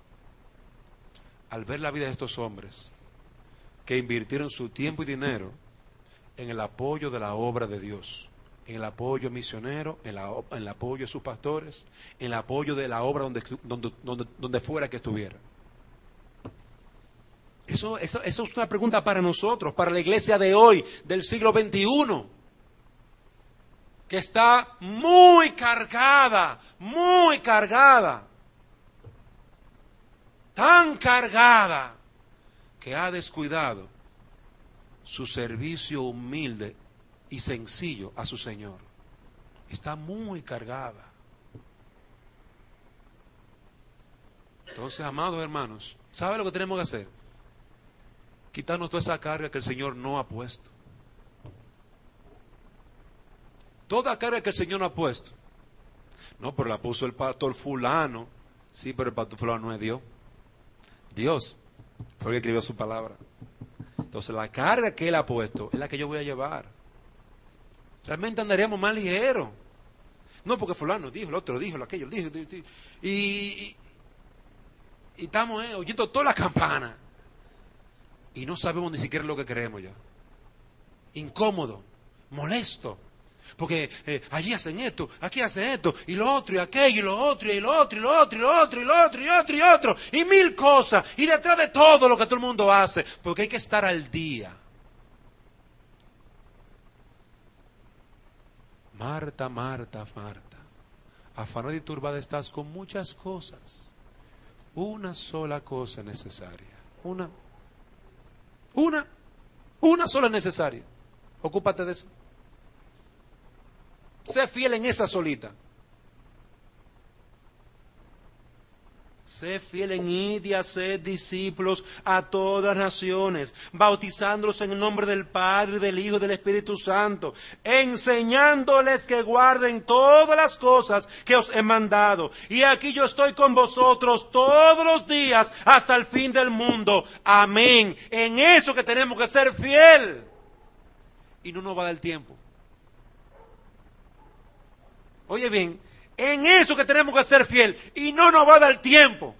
al ver la vida de estos hombres que invirtieron su tiempo y dinero en el apoyo de la obra de Dios, en el apoyo misionero, en, la, en el apoyo de sus pastores, en el apoyo de la obra donde, donde, donde, donde fuera que estuviera. Eso, eso, eso es una pregunta para nosotros, para la iglesia de hoy, del siglo veintiuno, que está muy cargada, muy cargada, tan cargada, que ha descuidado su servicio humilde y sencillo a su Señor. Está muy cargada. Entonces, amados hermanos, ¿sabe lo que tenemos que hacer? Quitarnos toda esa carga que el Señor no ha puesto. Toda carga que el Señor no ha puesto. No, pero la puso el pastor fulano. Sí, pero el pastor fulano no es Dios. Dios fue el que escribió su palabra. Entonces la carga que Él ha puesto es la que yo voy a llevar. Realmente andaríamos más ligeros. No, porque fulano dijo, el otro dijo, aquello dijo. Y, y, y estamos eh, oyendo toda la campana. Y no sabemos ni siquiera lo que creemos ya. Incómodo, molesto. Porque eh, allí hacen esto, aquí hacen esto, y lo otro, y aquello, y lo otro, y lo otro, y lo otro, y lo otro, y lo otro, y otro, y otro, y mil cosas, y detrás de todo lo que todo el mundo hace, porque hay que estar al día. Marta, Marta, Marta, afanada y turbada estás con muchas cosas. Una sola cosa necesaria. Una, una, una sola necesaria. Ocúpate de eso. Sé fiel en esa solita. Sé fiel en ir y hacer discípulos a todas naciones, bautizándolos en el nombre del Padre, del Hijo y del Espíritu Santo, enseñándoles que guarden todas las cosas que os he mandado. Y aquí yo estoy con vosotros todos los días hasta el fin del mundo. Amén. En eso que tenemos que ser fiel. Y no nos va a dar tiempo. Oye bien, en eso que tenemos que ser fiel y no nos va a dar tiempo.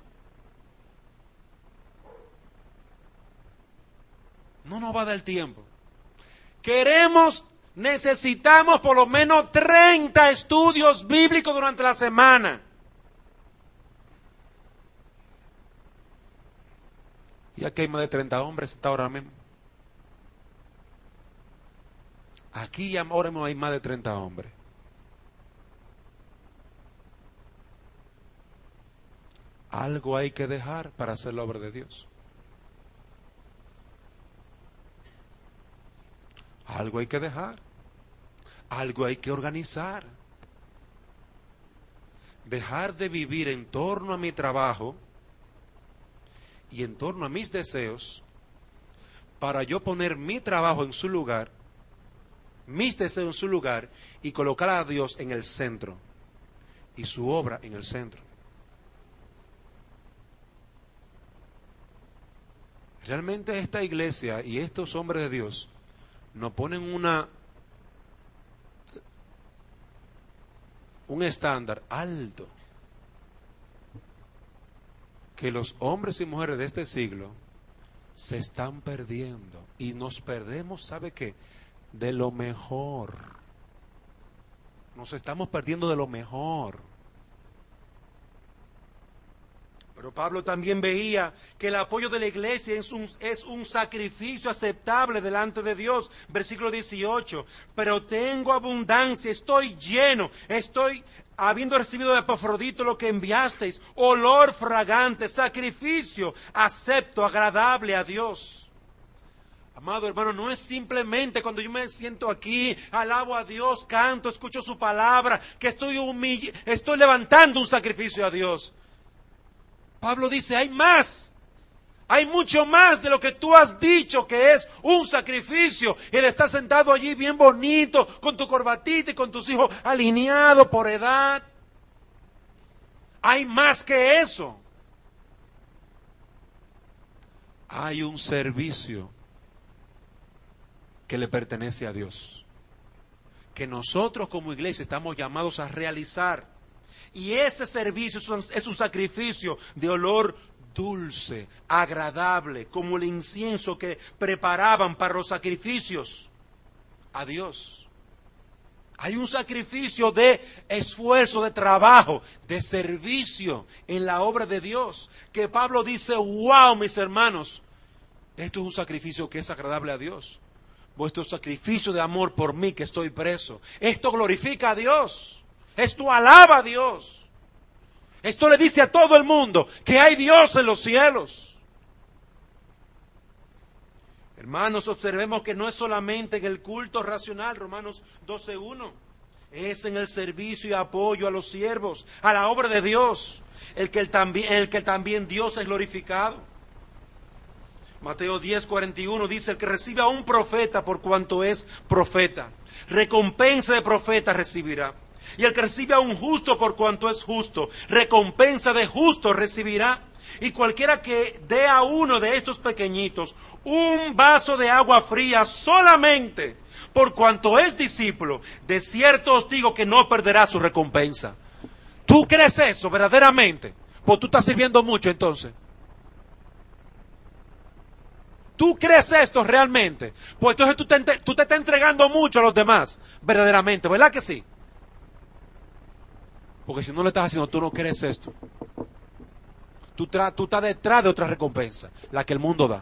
No nos va a dar tiempo. Queremos, necesitamos por lo menos treinta estudios bíblicos durante la semana. Y aquí hay más de treinta hombres, está ahora mismo. Aquí ahora mismo hay más de treinta hombres. Algo hay que dejar para hacer la obra de Dios. Algo hay que dejar. Algo hay que organizar. Dejar de vivir en torno a mi trabajo y en torno a mis deseos para yo poner mi trabajo en su lugar, mis deseos en su lugar y colocar a Dios en el centro y su obra en el centro. Realmente esta iglesia y estos hombres de Dios nos ponen una un estándar alto que los hombres y mujeres de este siglo se están perdiendo y nos perdemos, ¿sabe qué? De lo mejor. Nos estamos perdiendo de lo mejor. Pero Pablo también veía que el apoyo de la iglesia es un, es un sacrificio aceptable delante de Dios. Versículo dieciocho. Pero tengo abundancia, estoy lleno, estoy habiendo recibido de Epafrodito lo que enviasteis, olor fragante, sacrificio acepto, agradable a Dios. Amado hermano, no es simplemente cuando yo me siento aquí, alabo a Dios, canto, escucho su palabra, que estoy humill- estoy levantando un sacrificio a Dios. Pablo dice, hay más, hay mucho más de lo que tú has dicho que es un sacrificio. Él está sentado allí bien bonito, con tu corbatita y con tus hijos alineados por edad. Hay más que eso. Hay un servicio que le pertenece a Dios, que nosotros como iglesia estamos llamados a realizar. Y ese servicio es un, es un sacrificio de olor dulce, agradable, como el incienso que preparaban para los sacrificios a Dios. Hay un sacrificio de esfuerzo, de trabajo, de servicio en la obra de Dios, que Pablo dice, wow, mis hermanos, esto es un sacrificio que es agradable a Dios. Vuestro sacrificio de amor por mí que estoy preso. Esto glorifica a Dios. Esto alaba a Dios. Esto le dice a todo el mundo que hay Dios en los cielos. Hermanos, observemos que no es solamente en el culto racional, Romanos doce uno, es en el servicio y apoyo a los siervos, a la obra de Dios, el que, el también, el que también Dios es glorificado. Mateo diez cuarenta y uno dice, el que recibe a un profeta por cuanto es profeta, recompensa de profeta recibirá. Y el que recibe a un justo por cuanto es justo, recompensa de justo recibirá. Y cualquiera que dé a uno de estos pequeñitos un vaso de agua fría solamente por cuanto es discípulo, de cierto os digo que no perderá su recompensa. ¿Tú crees eso verdaderamente? Pues tú estás sirviendo mucho entonces. ¿Tú crees esto realmente? Pues entonces tú te, tú te estás entregando mucho a los demás, verdaderamente, ¿verdad que sí? Porque si no lo estás haciendo, tú no crees esto. Tú, tra, tú estás detrás de otra recompensa, la que el mundo da.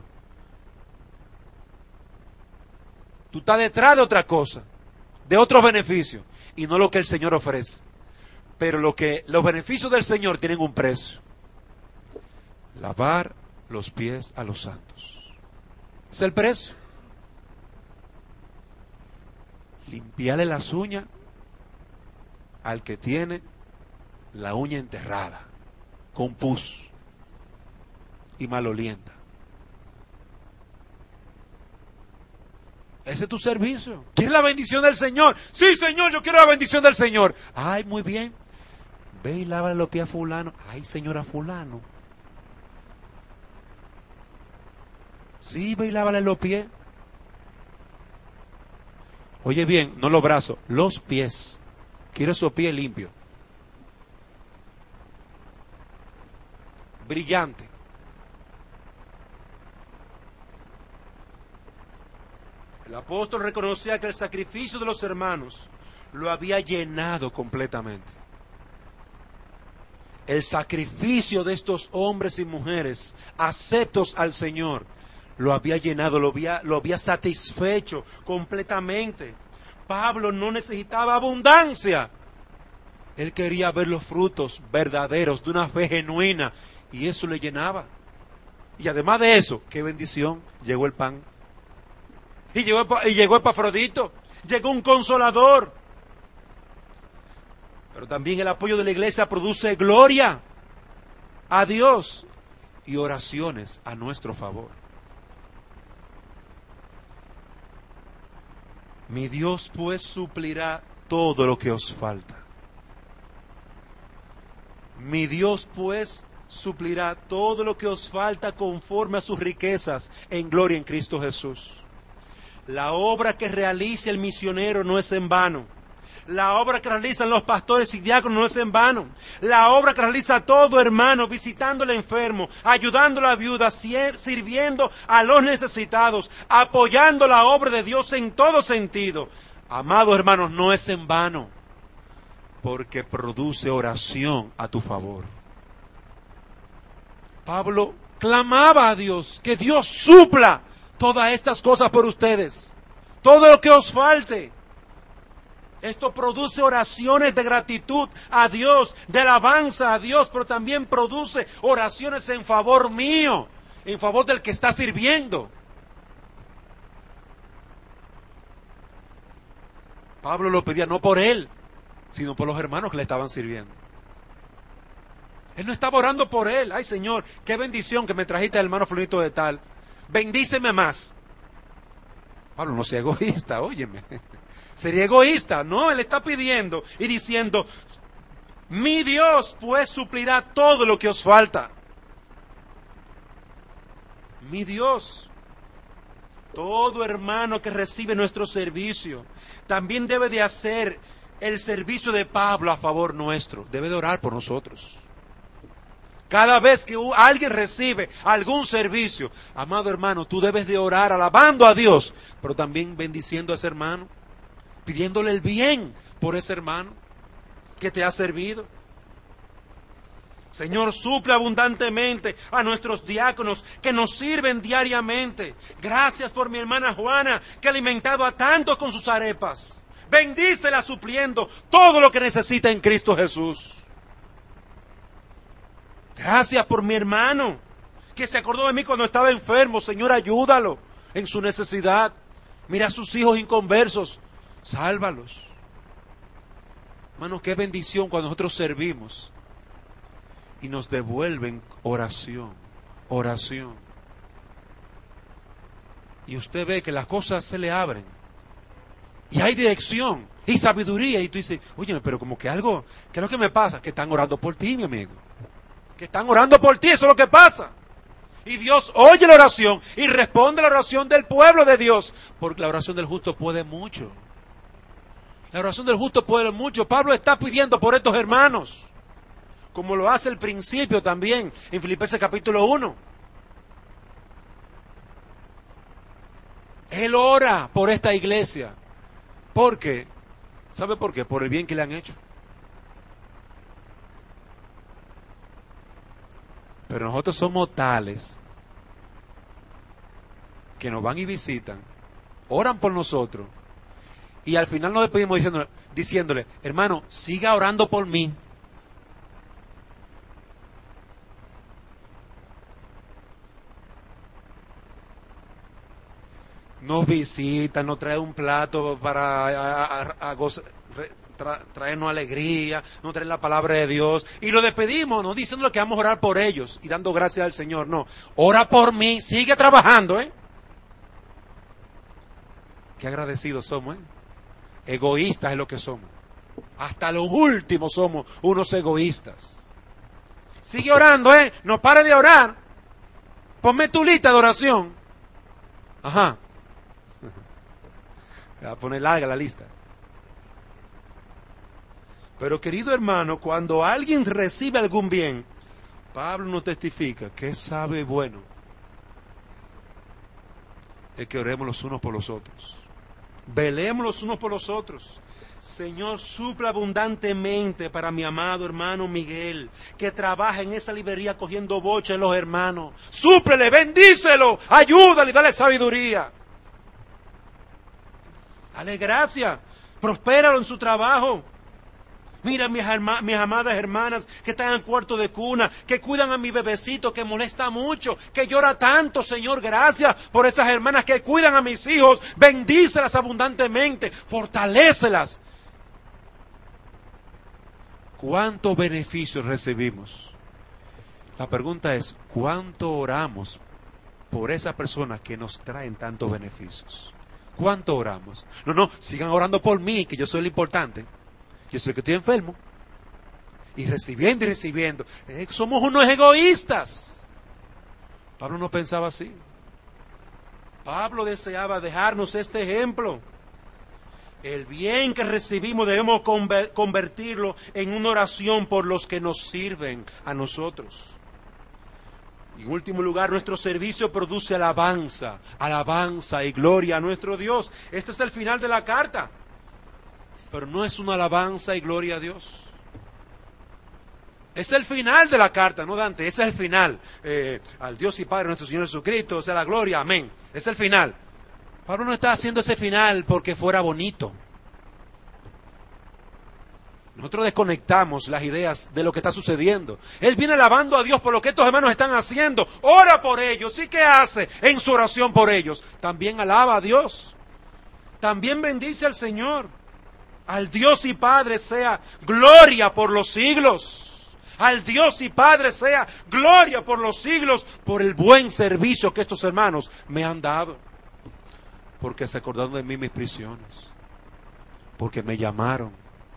Tú estás detrás de otra cosa, de otros beneficios, y no lo que el Señor ofrece. Pero lo que, los beneficios del Señor tienen un precio. Lavar los pies a los santos. Es el precio. Limpiarle las uñas al que tiene la uña enterrada, con pus y malolienta. Ese es tu servicio. ¿Quieres la bendición del Señor? Sí, Señor, yo quiero la bendición del Señor. Ay, muy bien. Ve y lávale los pies a fulano. Ay, señora fulano. Sí, ve y lávale los pies. Oye bien, no los brazos, los pies. Quiero esos pies limpios. Brillante. El apóstol reconocía que el sacrificio de los hermanos lo había llenado completamente. El sacrificio de estos hombres y mujeres aceptos al Señor lo había llenado, lo había, lo había satisfecho completamente. Pablo no necesitaba abundancia. Él quería ver los frutos verdaderos de una fe genuina y eso le llenaba. Y además de eso, qué bendición, llegó el pan. Y llegó, y llegó Epafrodito, llegó un consolador. Pero también el apoyo de la iglesia produce gloria a Dios y oraciones a nuestro favor. Mi Dios pues suplirá todo lo que os falta. Mi Dios pues suplirá todo lo que os falta conforme a sus riquezas en gloria en Cristo Jesús. La obra que realiza el misionero no es en vano. La obra que realizan los pastores y diáconos no es en vano. La obra que realiza todo hermano, visitando al enfermo, ayudando a la viuda, sirviendo a los necesitados, apoyando la obra de Dios en todo sentido. Amados hermanos, no es en vano, porque produce oración a tu favor. Pablo clamaba a Dios, que Dios supla todas estas cosas por ustedes, todo lo que os falte. Esto produce oraciones de gratitud a Dios, de alabanza a Dios, pero también produce oraciones en favor mío, en favor del que está sirviendo. Pablo lo pedía no por él, sino por los hermanos que le estaban sirviendo. Él no estaba orando por él. Ay, Señor, qué bendición que me trajiste al hermano fulanito de tal. Bendíceme más. Pablo, no sea egoísta, óyeme. Sería egoísta. No, él está pidiendo y diciendo, mi Dios pues suplirá todo lo que os falta. Mi Dios. Todo hermano que recibe nuestro servicio también debe de hacer el servicio de Pablo a favor nuestro. Debe de orar por nosotros. Cada vez que alguien recibe algún servicio, amado hermano, tú debes de orar alabando a Dios, pero también bendiciendo a ese hermano, pidiéndole el bien por ese hermano que te ha servido. Señor, suple abundantemente a nuestros diáconos que nos sirven diariamente. Gracias por mi hermana Juana, que ha alimentado a tantos con sus arepas. Bendícela supliendo todo lo que necesita en Cristo Jesús. Gracias por mi hermano, que se acordó de mí cuando estaba enfermo. Señor, ayúdalo en su necesidad. Mira a sus hijos inconversos, sálvalos. Hermano, qué bendición cuando nosotros servimos y nos devuelven oración, oración. Y usted ve que las cosas se le abren. Y hay dirección y sabiduría. Y tú dices, oye, pero como que algo, ¿qué es lo que me pasa? Que están orando por ti, mi amigo. Que están orando por ti, eso es lo que pasa. Y Dios oye la oración y responde la oración del pueblo de Dios. Porque la oración del justo puede mucho. La oración del justo puede mucho. Pablo está pidiendo por estos hermanos, como lo hace el principio también en Filipenses capítulo uno. Él ora por esta iglesia. ¿Por qué? ¿Sabe por qué? Por el bien que le han hecho. Pero nosotros somos tales que nos van y visitan, oran por nosotros, y al final nos despedimos diciéndole, diciéndole, hermano, siga orando por mí. Nos visitan, nos trae un plato para a, a, a goza, tra, traernos alegría, nos trae la palabra de Dios, y lo despedimos, no diciéndole que vamos a orar por ellos y dando gracias al Señor. No, ora por mí, sigue trabajando, ¿eh? Qué agradecidos somos, ¿eh? Egoístas es lo que somos. Hasta lo último somos unos egoístas. Sigue orando, ¿eh? No pare de orar. Ponme tu lista de oración. Ajá. Voy a poner larga la lista. Pero querido hermano, cuando alguien recibe algún bien, Pablo nos testifica que sabe bueno es que oremos los unos por los otros. Velemos los unos por los otros. Señor, suple abundantemente para mi amado hermano Miguel, que trabaja en esa librería cogiendo boche en los hermanos. Súplele, bendícelo, ayúdale, dale sabiduría. Dale gracia, prospéralo en su trabajo. Mira mis, herma, mis amadas hermanas que están en el cuarto de cuna, que cuidan a mi bebecito que molesta mucho, que llora tanto. Señor, gracias por esas hermanas que cuidan a mis hijos. Bendícelas abundantemente, fortalécelas. ¿Cuántos beneficios recibimos? La pregunta es, ¿cuánto oramos por esas personas que nos traen tantos beneficios? ¿Cuánto oramos? No, no, sigan orando por mí, que yo soy el importante. Yo soy el que estoy enfermo. Y recibiendo y recibiendo. Eh, somos unos egoístas. Pablo no pensaba así. Pablo deseaba dejarnos este ejemplo. El bien que recibimos debemos convertirlo en una oración por los que nos sirven a nosotros. Y en último lugar, nuestro servicio produce alabanza, alabanza y gloria a nuestro Dios. Este es el final de la carta. Pero no es una alabanza y gloria a Dios. Es el final de la carta, no Dante, ese es el final. Eh, al Dios y Padre nuestro Señor Jesucristo, sea la gloria, amén. Es el final. Pablo no está haciendo ese final porque fuera bonito. Nosotros desconectamos las ideas de lo que está sucediendo. Él viene alabando a Dios por lo que estos hermanos están haciendo. Ora por ellos. ¿Y qué hace en su oración por ellos? También alaba a Dios. También bendice al Señor. Al Dios y Padre sea gloria por los siglos. Al Dios y Padre sea gloria por los siglos por el buen servicio que estos hermanos me han dado. Porque se acordaron de mí mis prisiones. Porque me llamaron.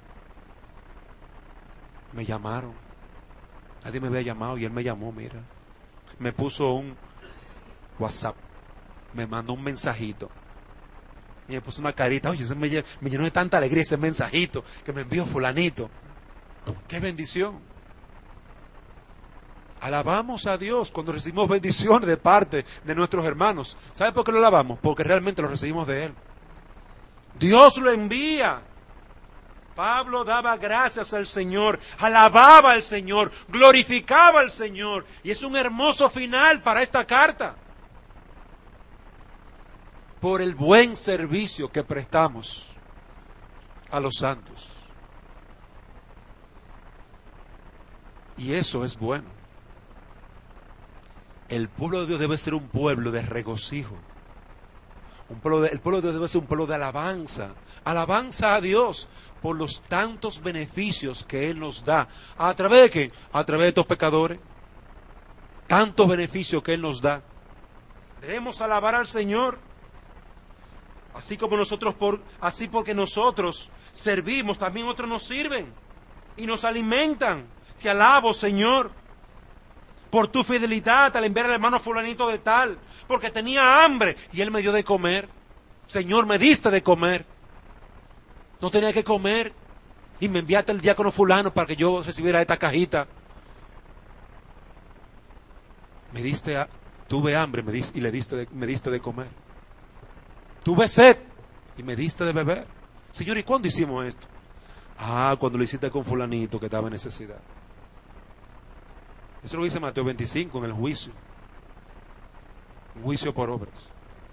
Me llamaron. Nadie me había llamado y él me llamó, mira. Me puso un WhatsApp. Me mandó un mensajito. Y me puso una carita. Oye, me, me llenó de tanta alegría ese mensajito que me envió fulanito. ¡Qué bendición! Alabamos a Dios cuando recibimos bendiciones de parte de nuestros hermanos. ¿Sabe por qué lo alabamos? Porque realmente lo recibimos de Él. Dios lo envía. Pablo daba gracias al Señor, alababa al Señor, glorificaba al Señor. Y es un hermoso final para esta carta. Por el buen servicio que prestamos a los santos. Y eso es bueno. El pueblo de Dios debe ser un pueblo de regocijo. Un pueblo de, el pueblo de Dios debe ser un pueblo de alabanza. Alabanza a Dios por los tantos beneficios que Él nos da. ¿A través de qué? A través de estos pecadores. Tantos beneficios que Él nos da. Debemos alabar al Señor. Así como nosotros, por, así porque nosotros servimos, también otros nos sirven y nos alimentan. Te alabo, Señor, por tu fidelidad al enviar al hermano fulanito de tal, porque tenía hambre y Él me dio de comer. Señor, me diste de comer. No tenía que comer y me enviaste el diácono fulano para que yo recibiera esta cajita. Me diste, a, tuve hambre me diste, y le diste de, me diste de comer. Tuve sed y me diste de beber. Señor, ¿y cuándo hicimos esto? Ah, cuando lo hiciste con fulanito que estaba en necesidad. Eso lo dice Mateo veinticinco en el juicio. Un juicio por obras.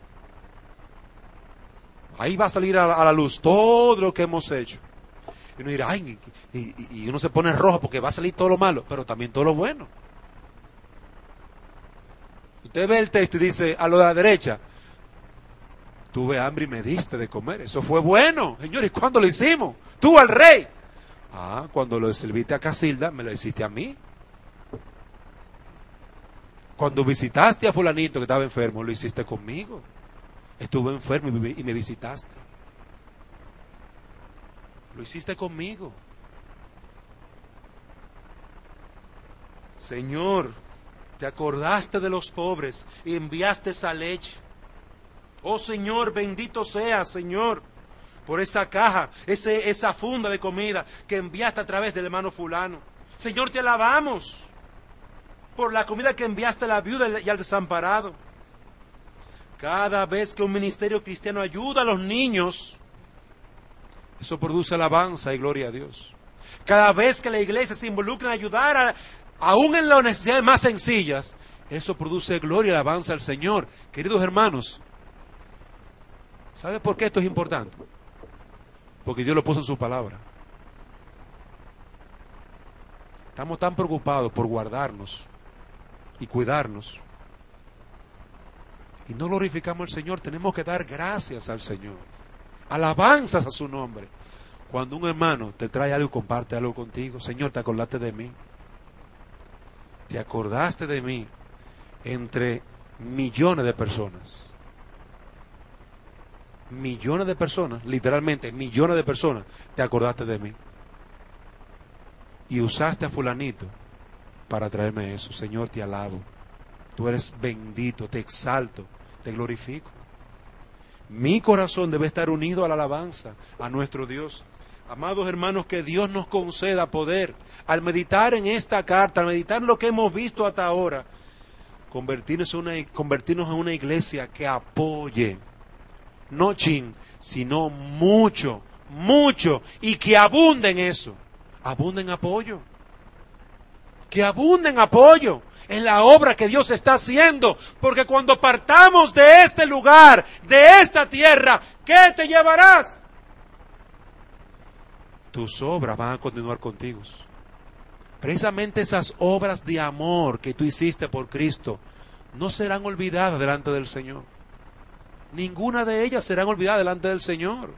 Ahí va a salir a la, a la luz todo lo que hemos hecho. Y uno dirá, ay, y, y, y uno se pone rojo porque va a salir todo lo malo, pero también todo lo bueno. Usted ve el texto y dice, a lo de la derecha, tuve hambre y me diste de comer. Eso fue bueno. Señores, ¿cuándo lo hicimos? Tú al rey. Ah, cuando lo serviste a Casilda, me lo hiciste a mí. Cuando visitaste a fulanito que estaba enfermo, lo hiciste conmigo. Estuve enfermo y me visitaste. Lo hiciste conmigo. Señor, te acordaste de los pobres y enviaste esa leche. Oh Señor, bendito seas, Señor, por esa caja, ese, esa funda de comida que enviaste a través del hermano fulano. Señor, te alabamos por la comida que enviaste a la viuda y al desamparado. Cada vez que un ministerio cristiano ayuda a los niños, eso produce alabanza y gloria a Dios. Cada vez que la iglesia se involucra en ayudar, a, aún en las necesidades más sencillas, eso produce gloria y alabanza al Señor. Queridos hermanos, ¿sabe por qué esto es importante? Porque Dios lo puso en su palabra. Estamos tan preocupados por guardarnos y cuidarnos y no glorificamos al Señor. Tenemos que dar gracias al Señor, alabanzas a su nombre. Cuando un hermano te trae algo y comparte algo contigo, Señor, te acordaste de mí, te acordaste de mí entre millones de personas, millones de personas, literalmente millones de personas, te acordaste de mí y usaste a fulanito para traerme eso. Señor, te alabo, tú eres bendito, te exalto, te glorifico. Mi corazón debe estar unido a la alabanza a nuestro Dios. Amados hermanos, que Dios nos conceda poder, al meditar en esta carta, al meditar en lo que hemos visto hasta ahora, convertirnos en una, convertirnos en una iglesia que apoye, no chin, sino mucho, mucho, y que abunde en eso, abunde en apoyo, que abunde en apoyo en la obra que Dios está haciendo, porque cuando partamos de este lugar, de esta tierra, ¿qué te llevarás? Tus obras van a continuar contigo. Precisamente esas obras de amor que tú hiciste por Cristo no serán olvidadas delante del Señor. Ninguna de ellas serán olvidadas delante del Señor.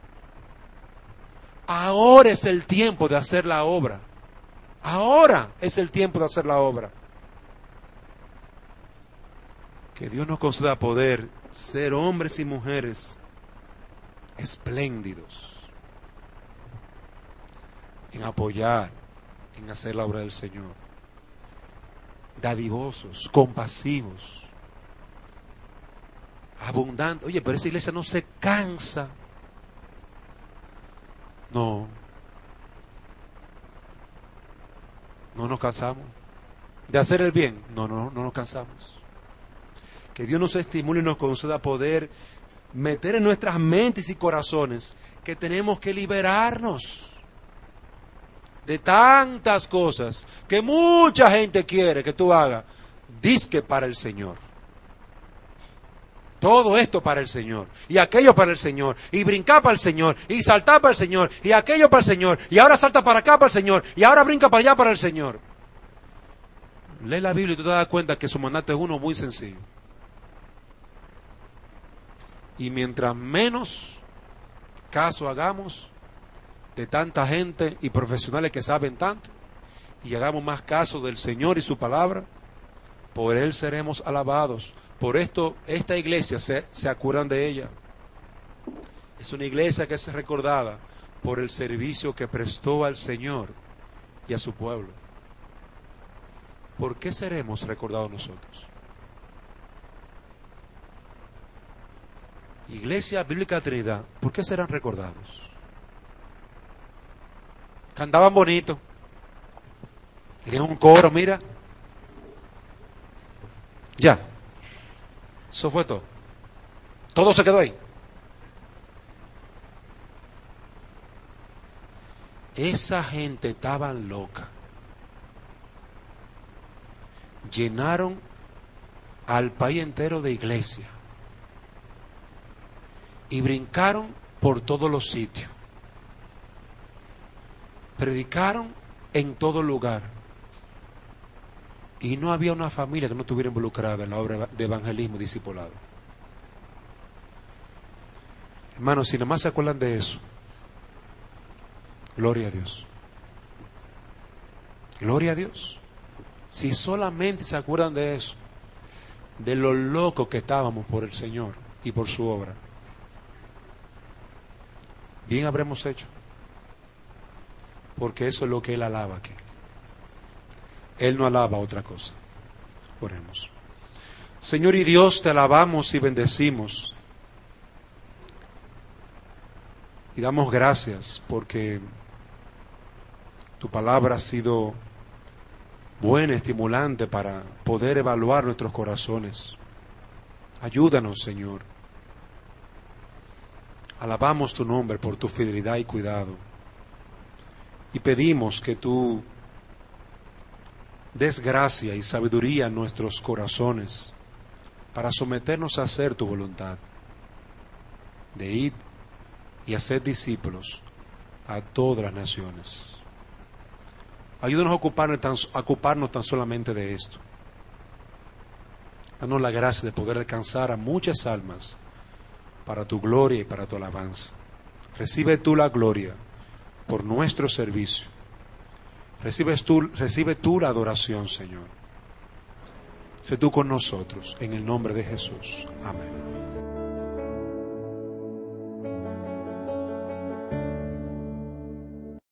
Ahora es el tiempo de hacer la obra. Ahora es el tiempo de hacer la obra. Que Dios nos conceda poder ser hombres y mujeres espléndidos en apoyar, en hacer la obra del Señor, dadivosos, compasivos, abundantes. Oye, pero esa iglesia no se cansa. No, no nos cansamos. de hacer el bien, no, no, no nos cansamos. Que Dios nos estimule y nos conceda poder meter en nuestras mentes y corazones que tenemos que liberarnos de tantas cosas que mucha gente quiere que tú hagas, disque para el Señor. Todo esto para el Señor, y aquello para el Señor, y brincar para el Señor, y saltar para el Señor, y aquello para el Señor, y ahora salta para acá para el Señor, y ahora brinca para allá para el Señor. Lee la Biblia y tú te das cuenta que su mandato es uno muy sencillo. Y mientras menos caso hagamos de tanta gente y profesionales que saben tanto, y hagamos más caso del Señor y su palabra, por Él seremos alabados. Por esto, esta iglesia se, se acuerdan de ella. Es una iglesia que es recordada por el servicio que prestó al Señor y a su pueblo. ¿Por qué seremos recordados nosotros? Iglesia Bíblica Trinidad, ¿por qué serán recordados? Cantaban bonito. Tenían un coro, mira. Ya. Eso fue todo. Todo se quedó ahí. Esa gente estaba loca. Llenaron al país entero de iglesia. Y brincaron por todos los sitios. Predicaron en todo lugar. Y no había una familia que no estuviera involucrada en la obra de evangelismo y discipulado. Hermanos, si nada más se acuerdan de eso, gloria a Dios. Gloria a Dios. Si solamente se acuerdan de eso, de lo locos que estábamos por el Señor y por su obra, bien habremos hecho. Porque eso es lo que Él alaba aquí. Él no alaba otra cosa. Oremos. Señor y Dios, te alabamos y bendecimos. Y damos gracias porque tu palabra ha sido buena, estimulante para poder evaluar nuestros corazones. Ayúdanos, Señor. Alabamos tu nombre por tu fidelidad y cuidado. Y pedimos que tú des gracia y sabiduría a nuestros corazones para someternos a hacer tu voluntad, de ir y hacer discípulos a todas las naciones. Ayúdanos a ocuparnos tan, a ocuparnos tan solamente de esto. Danos la gracia de poder alcanzar a muchas almas para tu gloria y para tu alabanza. Recibe tú la gloria por nuestro servicio. Recibes tú, recibe tú la adoración, Señor. Sé tú con nosotros, en el nombre de Jesús. Amén.